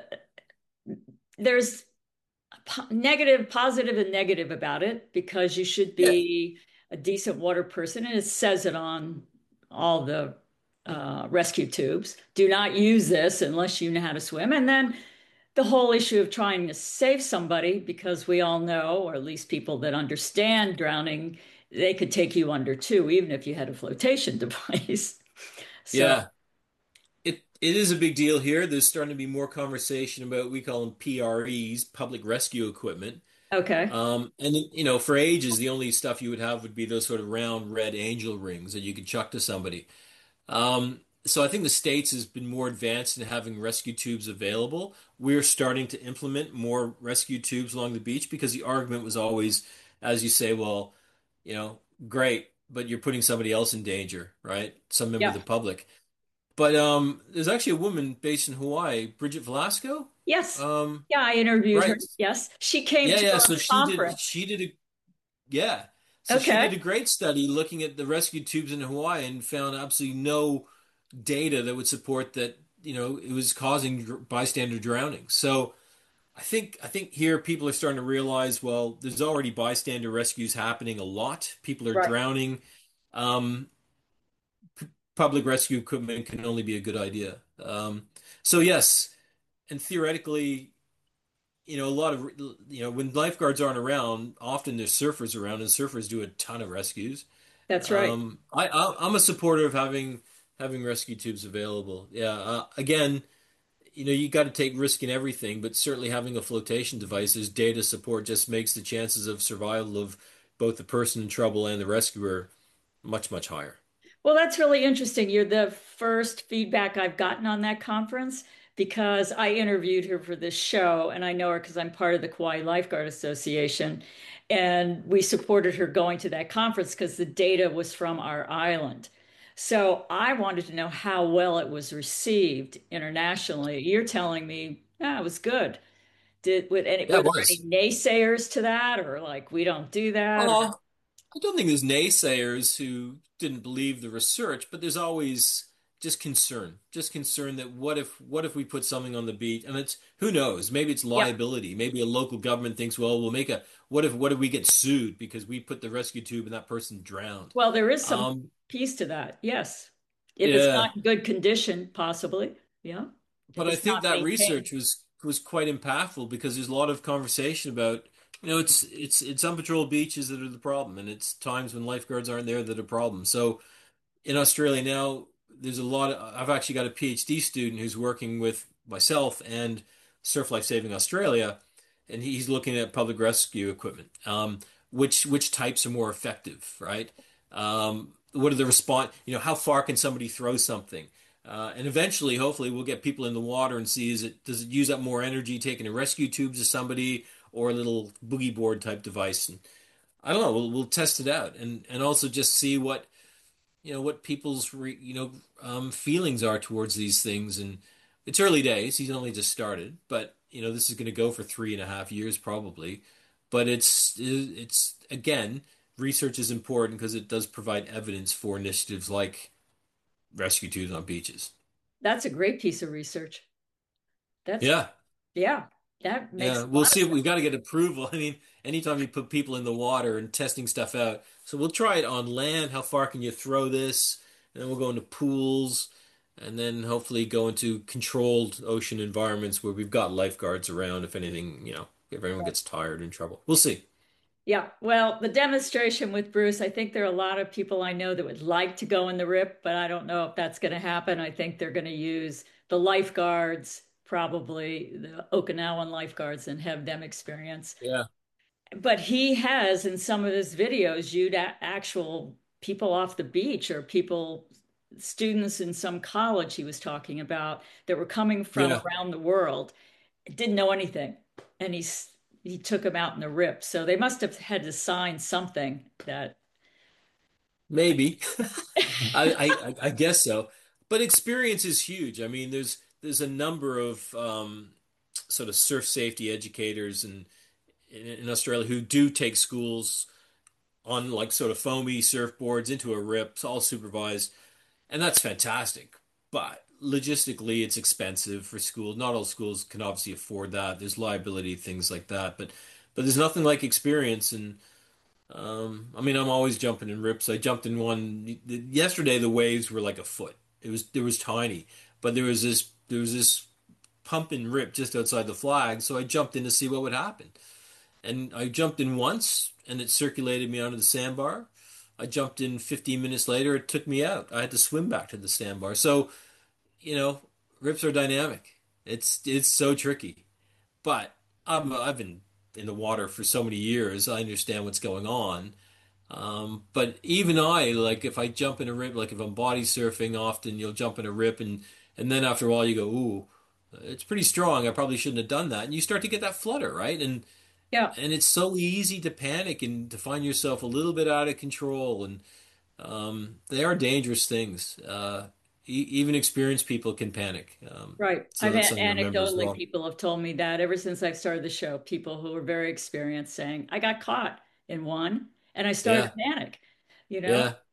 there's po- negative, positive, and negative about it because you should yeah, be a decent water person, and it says it on all the uh, rescue tubes. Do not use this unless you know how to swim. And then the whole issue of trying to save somebody, because we all know, or at least people that understand drowning, they could take you under too, even if you had a flotation device. So, yeah. It it is a big deal here. There's starting to be more conversation about we call them P R Es, public rescue equipment. okay, Um, and you know, for ages, the only stuff you would have would be those sort of round red angel rings that you could chuck to somebody. Um, so I think the States has been more advanced in having rescue tubes available. We're starting to implement more rescue tubes along the beach because the argument was always, as you say, well, you know, great, but you're putting somebody else in danger, right? Some member of yeah, the public. But um, there's actually a woman based in Hawaii, Bridget Velasco. yes, Um, yeah, I interviewed her. right. Yes, she came Yeah, to yeah. our So she did conference. she did a yeah. So she Okay, did a great study looking at the rescue tubes in Hawaii and found absolutely no data that would support that, you know, it was causing dr- bystander drowning. So I think I think here people are starting to realize, well, there's already bystander rescues happening a lot. People are right. drowning. Um, Public rescue equipment can only be a good idea. Um, so yes, and theoretically, you know, a lot of you know when lifeguards aren't around, often there's surfers around, and surfers do a ton of rescues. That's right. Um, I, I I'm a supporter of having having rescue tubes available. Yeah. Uh, again, you know, you got to take risk in everything, but certainly having a flotation device as data support just makes the chances of survival of both the person in trouble and the rescuer much, much higher. Well, that's really interesting. You're the first feedback I've gotten on that conference because I interviewed her for this show and I know her because I'm part of the Kauai Lifeguard Association. And we supported her going to that conference because the data was from our island. So I wanted to know how well it was received internationally. You're telling me, yeah, it was good. Did with any Yeah, were it there any was. naysayers to that or like we don't do that? Or Uh, I don't think there's naysayers who didn't believe the research, but there's always just concern, just concern that what if what if we put something on the beach and it's who knows, maybe it's yeah. liability. Maybe a local government thinks, well, we'll make a what if what if we get sued because we put the rescue tube and that person drowned. Well, there is some Um, piece to that. Yes. If it's yeah, not in good condition, possibly. Yeah. If but I it's think not that maintained. research was was quite impactful because there's a lot of conversation about, you know, it's it's it's unpatrolled beaches that are the problem, and it's times when lifeguards aren't there that are a problem. So in Australia now, there's a lot of, I've actually got a PhD student who's working with myself and Surf Life Saving Australia, and he's looking at public rescue equipment. Um, which which types are more effective, right? Um, what are the response, you know, how far can somebody throw something? Uh, and eventually, hopefully, we'll get people in the water and see is it does it use up more energy taking a rescue tube to somebody or a little boogie board type device? And I don't know. We'll we'll test it out and and also just see what you know what people's re, you know um, feelings are towards these things. And it's early days. He's only just started, but you know this is going to go for three and a half years probably. But it's it's again, research is important because it does provide evidence for initiatives like rescue tubes on beaches. That's a great piece of research. That's, Yeah, yeah, that makes yeah. a We'll lot of see if we sense. got to get approval. I mean, anytime you put people in the water and testing stuff out, so we'll try it on land. How far can you throw this? And then we'll go into pools. And then hopefully go into controlled ocean environments where we've got lifeguards around if anything, you know, if anyone gets tired in trouble. We'll see. Yeah. Well, the demonstration with Bruce, I think there are a lot of people I know that would like to go in the R I P, but I don't know if that's going to happen. I think they're going to use the lifeguards, probably the Okinawan lifeguards, and have them experience. Yeah. But he has in some of his videos viewed actual people off the beach or people, students in some college he was talking about that were coming from Yeah. around the world, didn't know anything. And he's he took him out in the rip. So they must have had to sign something that, Maybe. I, I I guess so. But experience is huge. I mean, there's there's a number of um, sort of surf safety educators in, in in Australia who do take schools on like sort of foamy surfboards into a rip, all supervised, and that's fantastic. But logistically, it's expensive for schools. Not all schools can obviously afford that. There's liability, things like that. But but there's nothing like experience. And um, I mean, I'm always jumping in rips. I jumped in one yesterday. The waves were like a foot. It was it was tiny, but there was this there was this pump and rip just outside the flag. So I jumped in to see what would happen. And I jumped in once, and it circulated me onto the sandbar. I jumped in fifteen minutes later. It took me out. I had to swim back to the sandbar. So you know, rips are dynamic. It's it's so tricky. But I'm, I've been in the water for so many years. I understand what's going on. Um, but even I, like if I jump in a rip, like if I'm body surfing, often you'll jump in a rip and and then after a while you go, ooh, it's pretty strong. I probably shouldn't have done that. And you start to get that flutter, right? And yeah, and it's so easy to panic and to find yourself a little bit out of control. And um, they are dangerous things. Uh, e even experienced people can panic. Um, right. so I've that's had something to remember as anecdotally well. people have told me that ever since I've started the show, people who are very experienced saying, I got caught in one and I started Yeah, to panic, you know? yeah,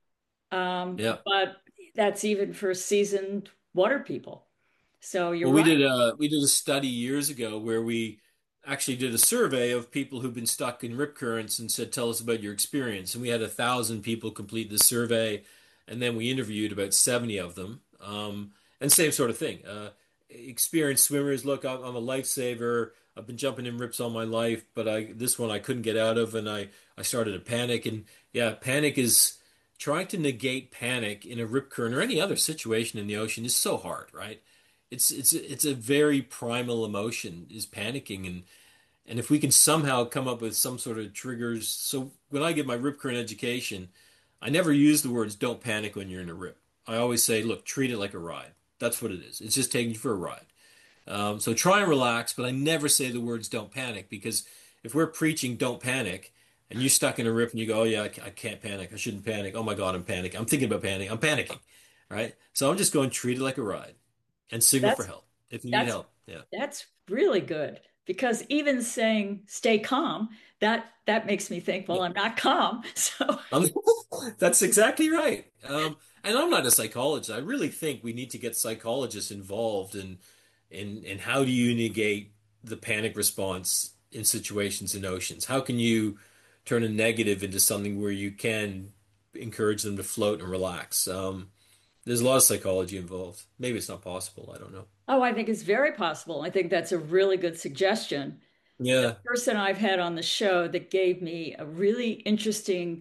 Um, yeah. but that's even for seasoned water people. So you're Well, we right. did a we did a study years ago where we actually did a survey of people who've been stuck in rip currents and said, "Tell us about your experience." And we had a thousand people complete the survey, and then we interviewed about seventy of them. Um, and same sort of thing. Uh, experienced swimmers, look, I'm, I'm a lifesaver. I've been jumping in rips all my life, but I this one I couldn't get out of, and I I started to panic. And yeah, panic is trying to negate panic in a rip current or any other situation in the ocean is so hard, right? It's it's it's a very primal emotion is panicking and and if we can somehow come up with some sort of triggers. So when I give my rip current education, I never use the words don't panic when you're in a rip. I always say, look, treat it like a ride. That's what it is. It's just taking you for a ride. Um, so try and relax, but I never say the words don't panic because if we're preaching don't panic and you're stuck in a rip and you go, oh yeah, I, I can't panic. I shouldn't panic. Oh my God, I'm panicking. I'm thinking about panic. I'm panicking. Right? So I'm just going treat it like a ride and signal for That's help if you need that's help. Yeah. that's really good because even saying stay calm, that that makes me think, well, Yeah. I'm not calm. So Um, that's exactly right. Um, and I'm not a psychologist. I really think we need to get psychologists involved in in in how do you negate the panic response in situations in oceans? How can you turn a negative into something where you can encourage them to float and relax? Um, there's a lot of psychology involved. Maybe it's not possible. I don't know. oh, I think it's very possible. I think that's a really good suggestion. The Yeah. person I've had on the show that gave me a really interesting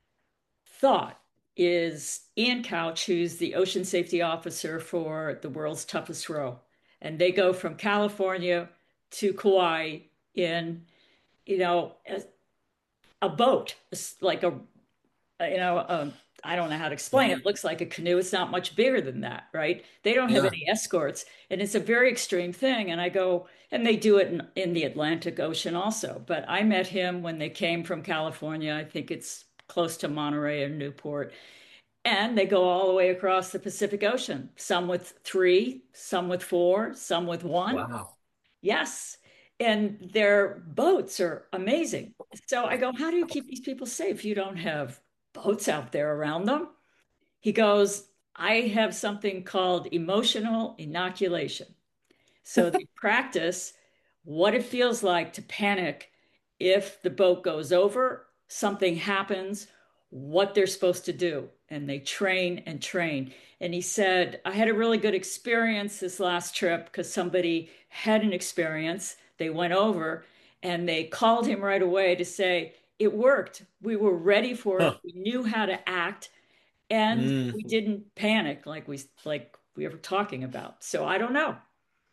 thought is Ian Couch, who's the ocean safety officer for the world's toughest row. And they go from California to Kauai in, you know, a, a boat, like a, you know, um, I don't know how to explain it. It Mhm. looks like a canoe. It's not much bigger than that, right? They don't have Yeah. any escorts, and it's a very extreme thing. And I go, and they do it in, in the Atlantic Ocean also. But I met him when they came from California. I think it's close to Monterey or Newport. And they go all the way across the Pacific Ocean, some with three, some with four, some with one. Wow. Yes. And their boats are amazing. So I go, how do you keep these people safe? You don't have boats out there around them. He goes, I have something called emotional inoculation. So they practice what it feels like to panic if the boat goes over, something happens, what they're supposed to do. And they train and train. And he said, I had a really good experience this last trip because somebody had an experience. They went over and they called him right away to say, it worked. We were ready for it. Huh. We knew how to act and we Mm. didn't panic like we like we were talking about. So I don't know.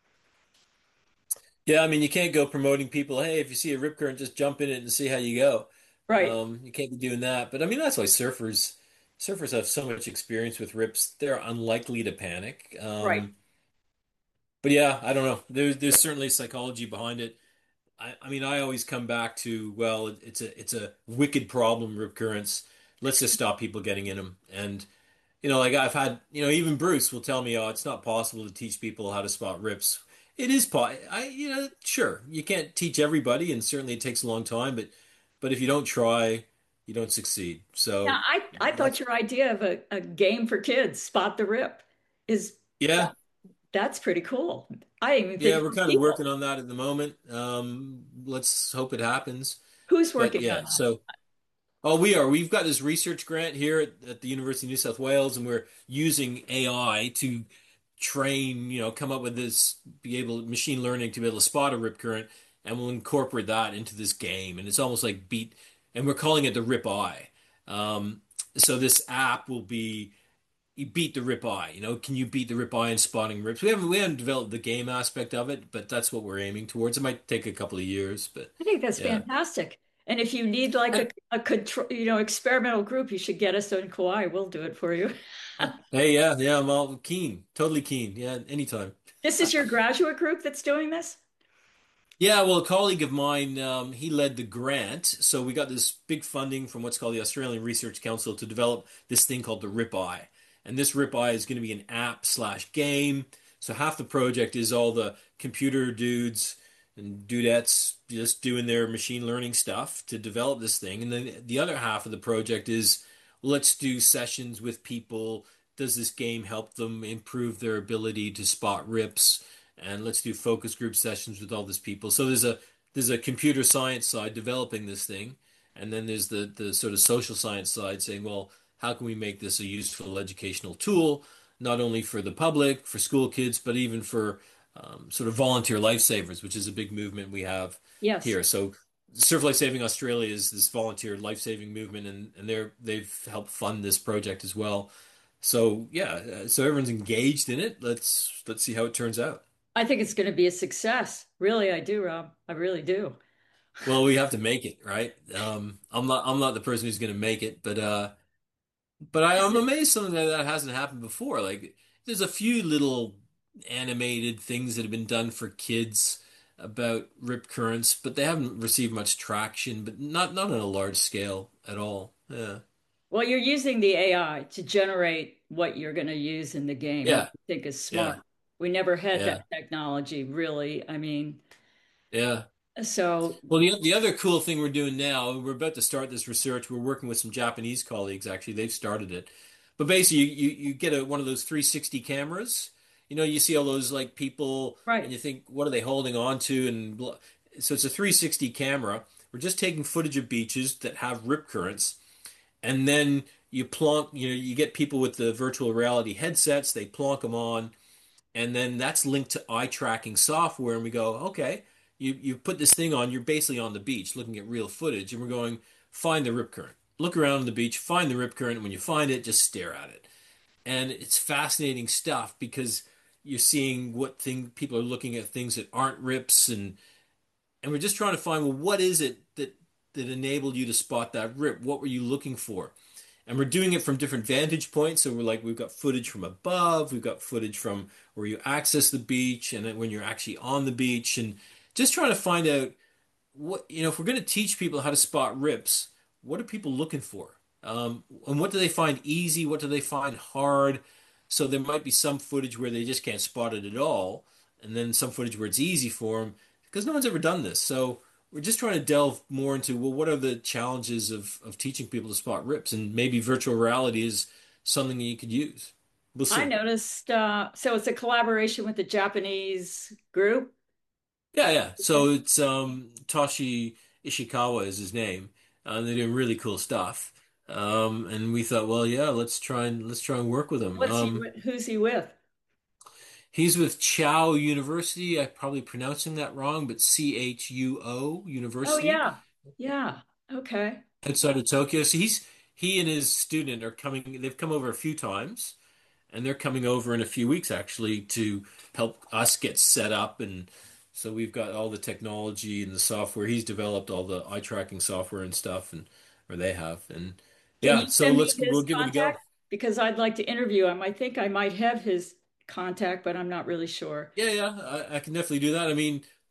Yeah, I mean, you can't go promoting people, hey, if you see a rip current, just jump in it and see how you go. Right, Um, you can't be doing that. But I mean, that's why surfers surfers have so much experience with rips. They're unlikely to panic. right. Um, but yeah, I don't know. There's there's certainly psychology behind it. I, I mean, I always come back to, well, it- it's a it's a wicked problem, rip currents. Let's just stop people getting in them. And you know, like I've had, you know, even Bruce will tell me, oh, it's not possible to teach people how to spot rips. It is po I, you know, sure, you can't teach everybody, and certainly it takes a long time, but but if you don't try, you don't succeed. Yeah, So I, I thought that's your idea of a, a game for kids, Spot the Rip, is yeah, that's pretty cool. I didn't even think yeah, of we're the kind of working people. on that at the moment. Um, let's hope it happens. Who's But working yeah, on that? so. Oh, we are. We've got this research grant here at, at the University of New South Wales, and we're using A I to train, you know, come up with this, be able, machine learning to be able to spot a rip current, and we'll incorporate that into this game. And it's almost like beat, and we're calling it the Rip Eye. Um, so this app will be you beat the rip eye. You know, can you beat the rip eye in spotting rips? We haven't we haven't developed the game aspect of it, but that's what we're aiming towards. It might take a couple of years, but I think that's yeah. fantastic. And if you need like a, a control, you know, experimental group, you should get us on Kauai. We'll do it for you. Hey, yeah, yeah, I'm all keen, totally keen. Yeah, anytime. This is your graduate group that's doing this? Yeah, well, a colleague of mine, um, he led the grant. So we got this big funding from what's called the Australian Research Council to develop this thing called the Rip Eye. And this Rip Eye is going to be an app slash game. So half the project is all the computer dudes and dudettes just doing their machine learning stuff to develop this thing. And then the other half of the project is let's do sessions with people. Does this game help them improve their ability to spot rips? And let's do focus group sessions with all these people. So there's a there's a computer science side developing this thing, and then there's the the sort of social science side saying, well, how can we make this a useful educational tool, not only for the public, for school kids, but even for um, sort of volunteer lifesavers, which is a big movement we have Yes. here. So Surf Life Saving Australia is this volunteer life-saving movement, and and they're they've helped fund this project as well. So yeah, uh, so everyone's engaged in it. Let's let's see how it turns out. I think it's going to be a success. Really, I do, Rob. I really do. Well, we have to make it, right? Um, I'm not I'm not the person who's going to make it, but uh, but I, I'm amazed something like that hasn't happened before. Like, there's a few little animated things that have been done for kids about rip currents, but they haven't received much traction, but not not on a large scale at all. Yeah, Well, you're using the A I to generate what you're going to use in the game, which yeah, I think is smart. yeah, We never had yeah, that technology, really. I mean, yeah. so Well, the the other cool thing we're doing now, we're about to start this research. We're working with some Japanese colleagues, actually. They've started it. But basically, you, you, you get a, one of those three sixty cameras. You know, you see all those like people and right. you think, what are they holding on to? And blah. So it's a three sixty camera. We're just taking footage of beaches that have rip currents. And then you plonk, you know, you get people with the virtual reality headsets, they plonk them on, and then that's linked to eye tracking software. And we go, okay, you you put this thing on, you're basically on the beach looking at real footage, and we're going, find the rip current. Look around on the beach, find the rip current. And when you find it, just stare at it. And it's fascinating stuff because you're seeing what thing people are looking at things that aren't rips, and and we're just trying to find, well, what is it that that enabled you to spot that rip? What were you looking for? And we're doing it from different vantage points. So we're like, we've got footage from above, we've got footage from where you access the beach, and then when you're actually on the beach, and just trying to find out what, you know, if we're going to teach people how to spot rips, what are people looking for? Um, and what do they find easy? What do they find hard? So there might be some footage where they just can't spot it at all, and then some footage where it's easy for them because no one's ever done this. So we're just trying to delve more into, well, what are the challenges of of teaching people to spot rips? And maybe virtual reality is something that you could use. We'll I see. noticed, uh, so it's a collaboration with the Japanese group. Yeah, yeah. So it's um Toshi Ishikawa is his name. Uh, they're doing really cool stuff. Um, and we thought, well, yeah, let's try and let's try and work with him. What's he, Um, who's he with? he's with Chow University. I'm probably pronouncing that wrong, but C H U O Oh, University yeah. Yeah. Okay. outside of Tokyo. So he's he and his student are coming. They've come over a few times, and they're coming over in a few weeks actually to help us get set up. And so we've got all the technology and the software. He's developed all the eye tracking software and stuff, and or they have. And Can yeah, you so send me let's we'll his give it a go. contact? Because I'd like to interview him. I think I might have his contact, but I'm not really sure. Yeah, yeah, I, I can definitely do that. I mean,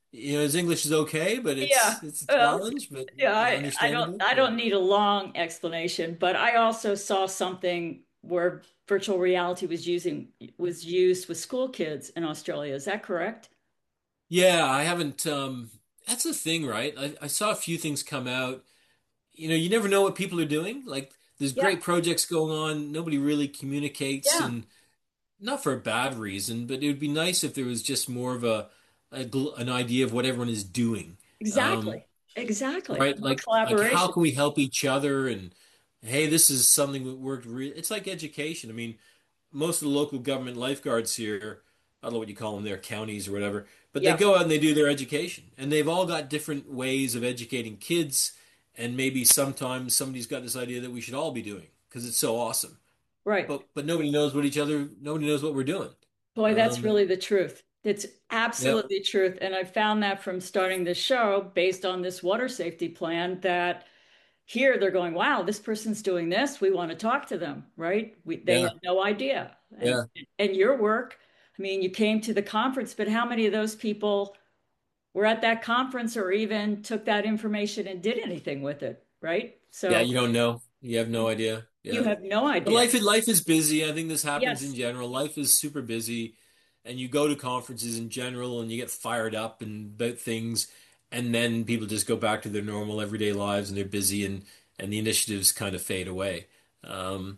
You know, his English is okay, but Yeah. it's it's a Well, challenge, but yeah, I, I don't understandable. I Yeah. don't need a long explanation, but I also saw something where virtual reality was using was used with school kids in Australia. Is that correct? Yeah, I haven't um that's the thing, right? I, I saw a few things come out. You know, you never know what people are doing. Like there's Yeah. great projects going on, nobody really communicates, Yeah. and not for a bad reason, but it would be nice if there was just more of a, a gl- an idea of what everyone is doing. Um, Exactly. Exactly. right? More Like like how collaboration. can we help each other? And hey, this is something that worked re it's like education. I mean, most of the local government lifeguards here, I don't know what you call them, their counties or whatever, but they Yeah. go out and they do their education. And they've all got different ways of educating kids. And maybe sometimes somebody's got this idea that we should all be doing because it's so awesome. Right. But but nobody knows what each other, nobody knows what we're doing. Boy, that's Um, really the truth. It's yeah, absolutely truth. And I found that from starting this show based on this water safety plan that here they're going, wow, this person's doing this. We want to talk to them, right? We, they yeah, had no idea. And yeah. and your work, I mean, you came to the conference, but how many of those people were at that conference or even took that information and did anything with it, right? Yeah, So you don't know. You have no idea. you Yeah. have no But idea. life is life is busy. I think this happens in Yes, general. Life is super busy, and you go to conferences in general, and you get fired up and about things, and then people just go back to their normal everyday lives, and they're busy, and and the initiatives kind of fade away. Um,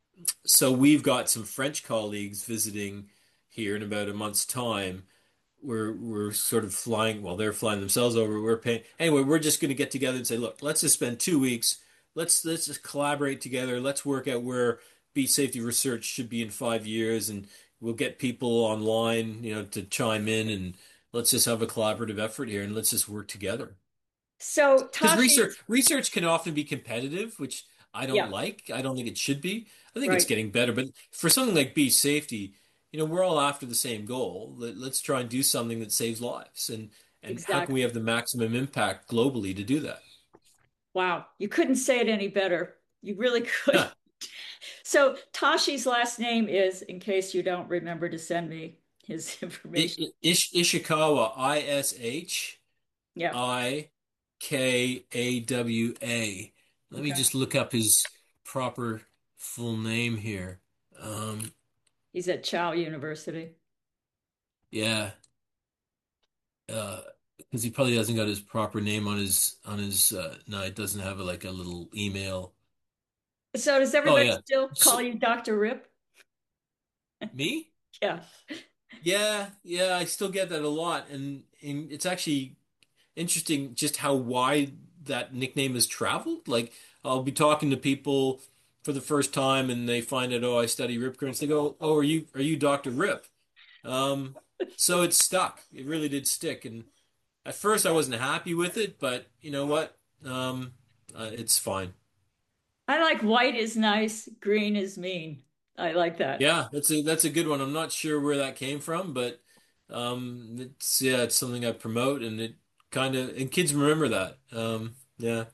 so we've got some French colleagues visiting here in about a month's time. We're we're sort of flying, well, they're flying themselves over. We're paying anyway. We're just going to get together and say, look, let's just spend two weeks. Let's let's just collaborate together. Let's work out where beach safety research should be in five years, and we'll get people online, you know, to chime in, and let's just have a collaborative effort here, and let's just work together. so Because research Tashi's, research can often be competitive, which I don't yeah, like. I don't think it should be. I think it's right, getting better, but for something like beach safety, you know, we're all after the same goal. Let, let's try and do something that saves lives. And and how can we exactly. have the maximum impact globally to do that? Wow, you couldn't say it any better. You really could. Huh. So Tashi's last name is, in case you don't remember to send me his I, information. I, Ish, Ishikawa, I S H Yeah. I K A W A. Let me Okay. just look up his proper full name here. Um, He's at Chow University. yeah. uh because he probably hasn't got his proper name on his on his uh no, it doesn't have a, like a little email. So does Oh everybody yeah. still So, call you doctor Rip? me? Yeah. Yeah, yeah, I still get that a lot, and, and it's actually interesting just how wide that nickname has traveled. Like I'll be talking to people for the first time and they find out, oh, I study rip currents. They go, oh, are you are you doctor Rip? Um, so it's stuck. It really did stick, and at first, I wasn't happy with it, but you know what? Um, uh, it's fine. I like white is nice, green is mean. I like that. Yeah, that's a that's a good one. I'm not sure where that came from, but um, it's yeah, it's something I promote, and it kind of and kids remember that. Um, yeah.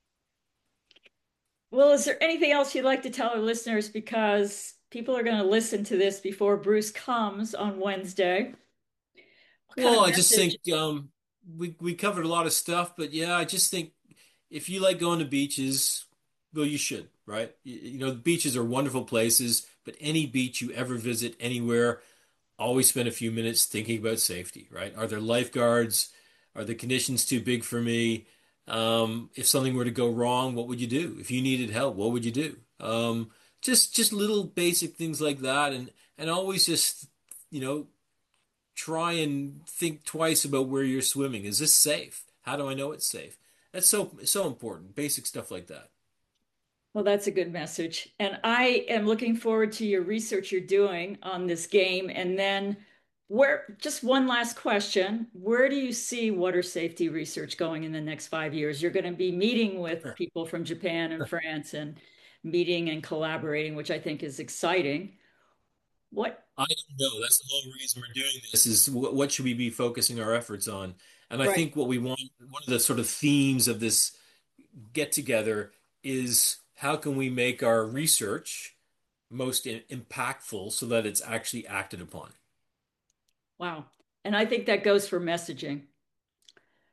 Well, is there anything else you'd like to tell our listeners? Because people are going to listen to this before Bruce comes on Wednesday. What kind Well, of I just message? think um, we we covered a lot of stuff, but yeah, I just think if you like going to beaches, well, you should, right? You, you know, beaches are wonderful places, but any beach you ever visit anywhere, always spend a few minutes thinking about safety, right? Are there lifeguards? Are the conditions too big for me? Um, if something were to go wrong, what would you do? If you needed help, what would you do? Um, just just little basic things like that, and and always just, you know, try and think twice about where you're swimming. Is this safe? How do I know it's safe? That's so so important. Basic stuff like that. Well, that's a good message. And I am looking forward to your research you're doing on this game. And then, where, just one last question. Where do you see water safety research going in the next five years? You're going to be meeting with people from Japan and France and meeting and collaborating, which I think is exciting. What? I don't know. That's the whole reason we're doing this is what, what should we be focusing our efforts on? And I Right. think what we want, one of the sort of themes of this get together is how can we make our research most i- impactful so that it's actually acted upon? Wow. And I think that goes for messaging.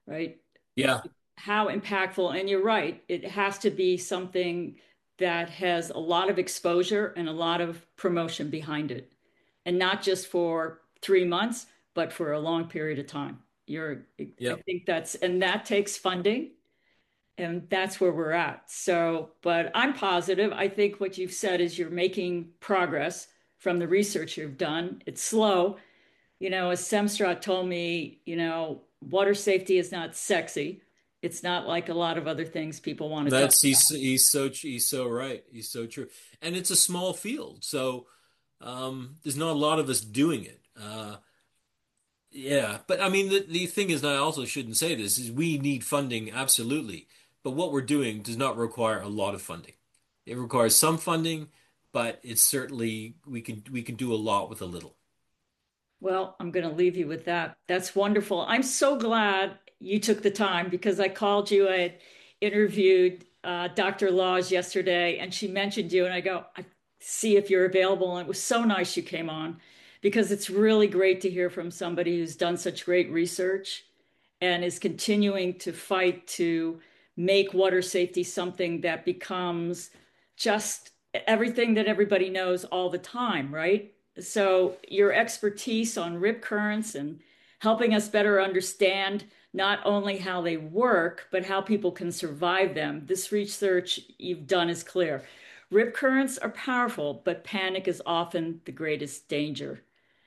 right? Yeah, How impactful, and you're right, it has to be something that has a lot of exposure and a lot of promotion behind it, and not just for three months, but for a long period of time. You're, I yeah. think that's, and that takes funding, and that's where we're at. So, but I'm positive. I think what you've said is you're making progress from the research you've done. It's slow. You know, as Semstrat told me, you know, water safety is not sexy. It's not like a lot of other things people want to talk That's he's about. he's so he's so right. He's so true. And it's a small field, so um, there's not a lot of us doing it. Uh, yeah, but I mean the the thing is, and I also shouldn't say this, is we need funding absolutely, but what we're doing does not require a lot of funding. It requires some funding, but it's certainly we can we can do a lot with a little. Well, I'm going to leave you with that. That's wonderful. I'm so glad you took the time because I called you. I had interviewed uh, doctor Laws yesterday, and she mentioned you, and I go, I see if you're available. And it was so nice you came on because it's really great to hear from somebody who's done such great research and is continuing to fight to make water safety something that becomes just everything that everybody knows all the time, right? So your expertise on rip currents and helping us better understand not only how they work, but how people can survive them. This research you've done is clear. Rip currents are powerful, but panic is often the greatest danger.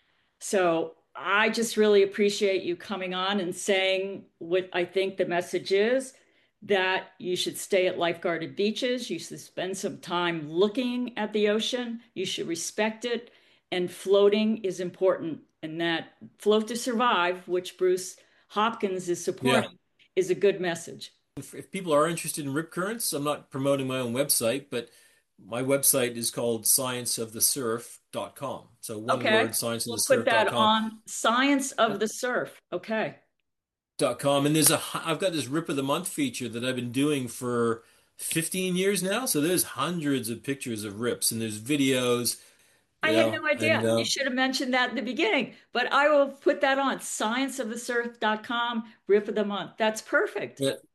So I just really appreciate you coming on and saying what I think the message is, that you should stay at lifeguarded beaches. You should spend some time looking at the ocean. You should respect it. And floating is important. And that float to survive, which Bruce Hopkins is Yeah. supporting, is a good message. If, if people are interested in rip currents, I'm not promoting my own website, but my website is called science of the surf dot com. So one Okay. word, science of the We'll put surf dot that com. on Science of the Surf. Okay. Dot com. And there's a I've got this rip of the month feature that I've been doing for fifteen years now. So there's hundreds of pictures of rips and there's videos, I you had know, no and idea. You uh, should have mentioned that in the beginning, but I will put that on science of the surf dot com, rip of the month. That's perfect.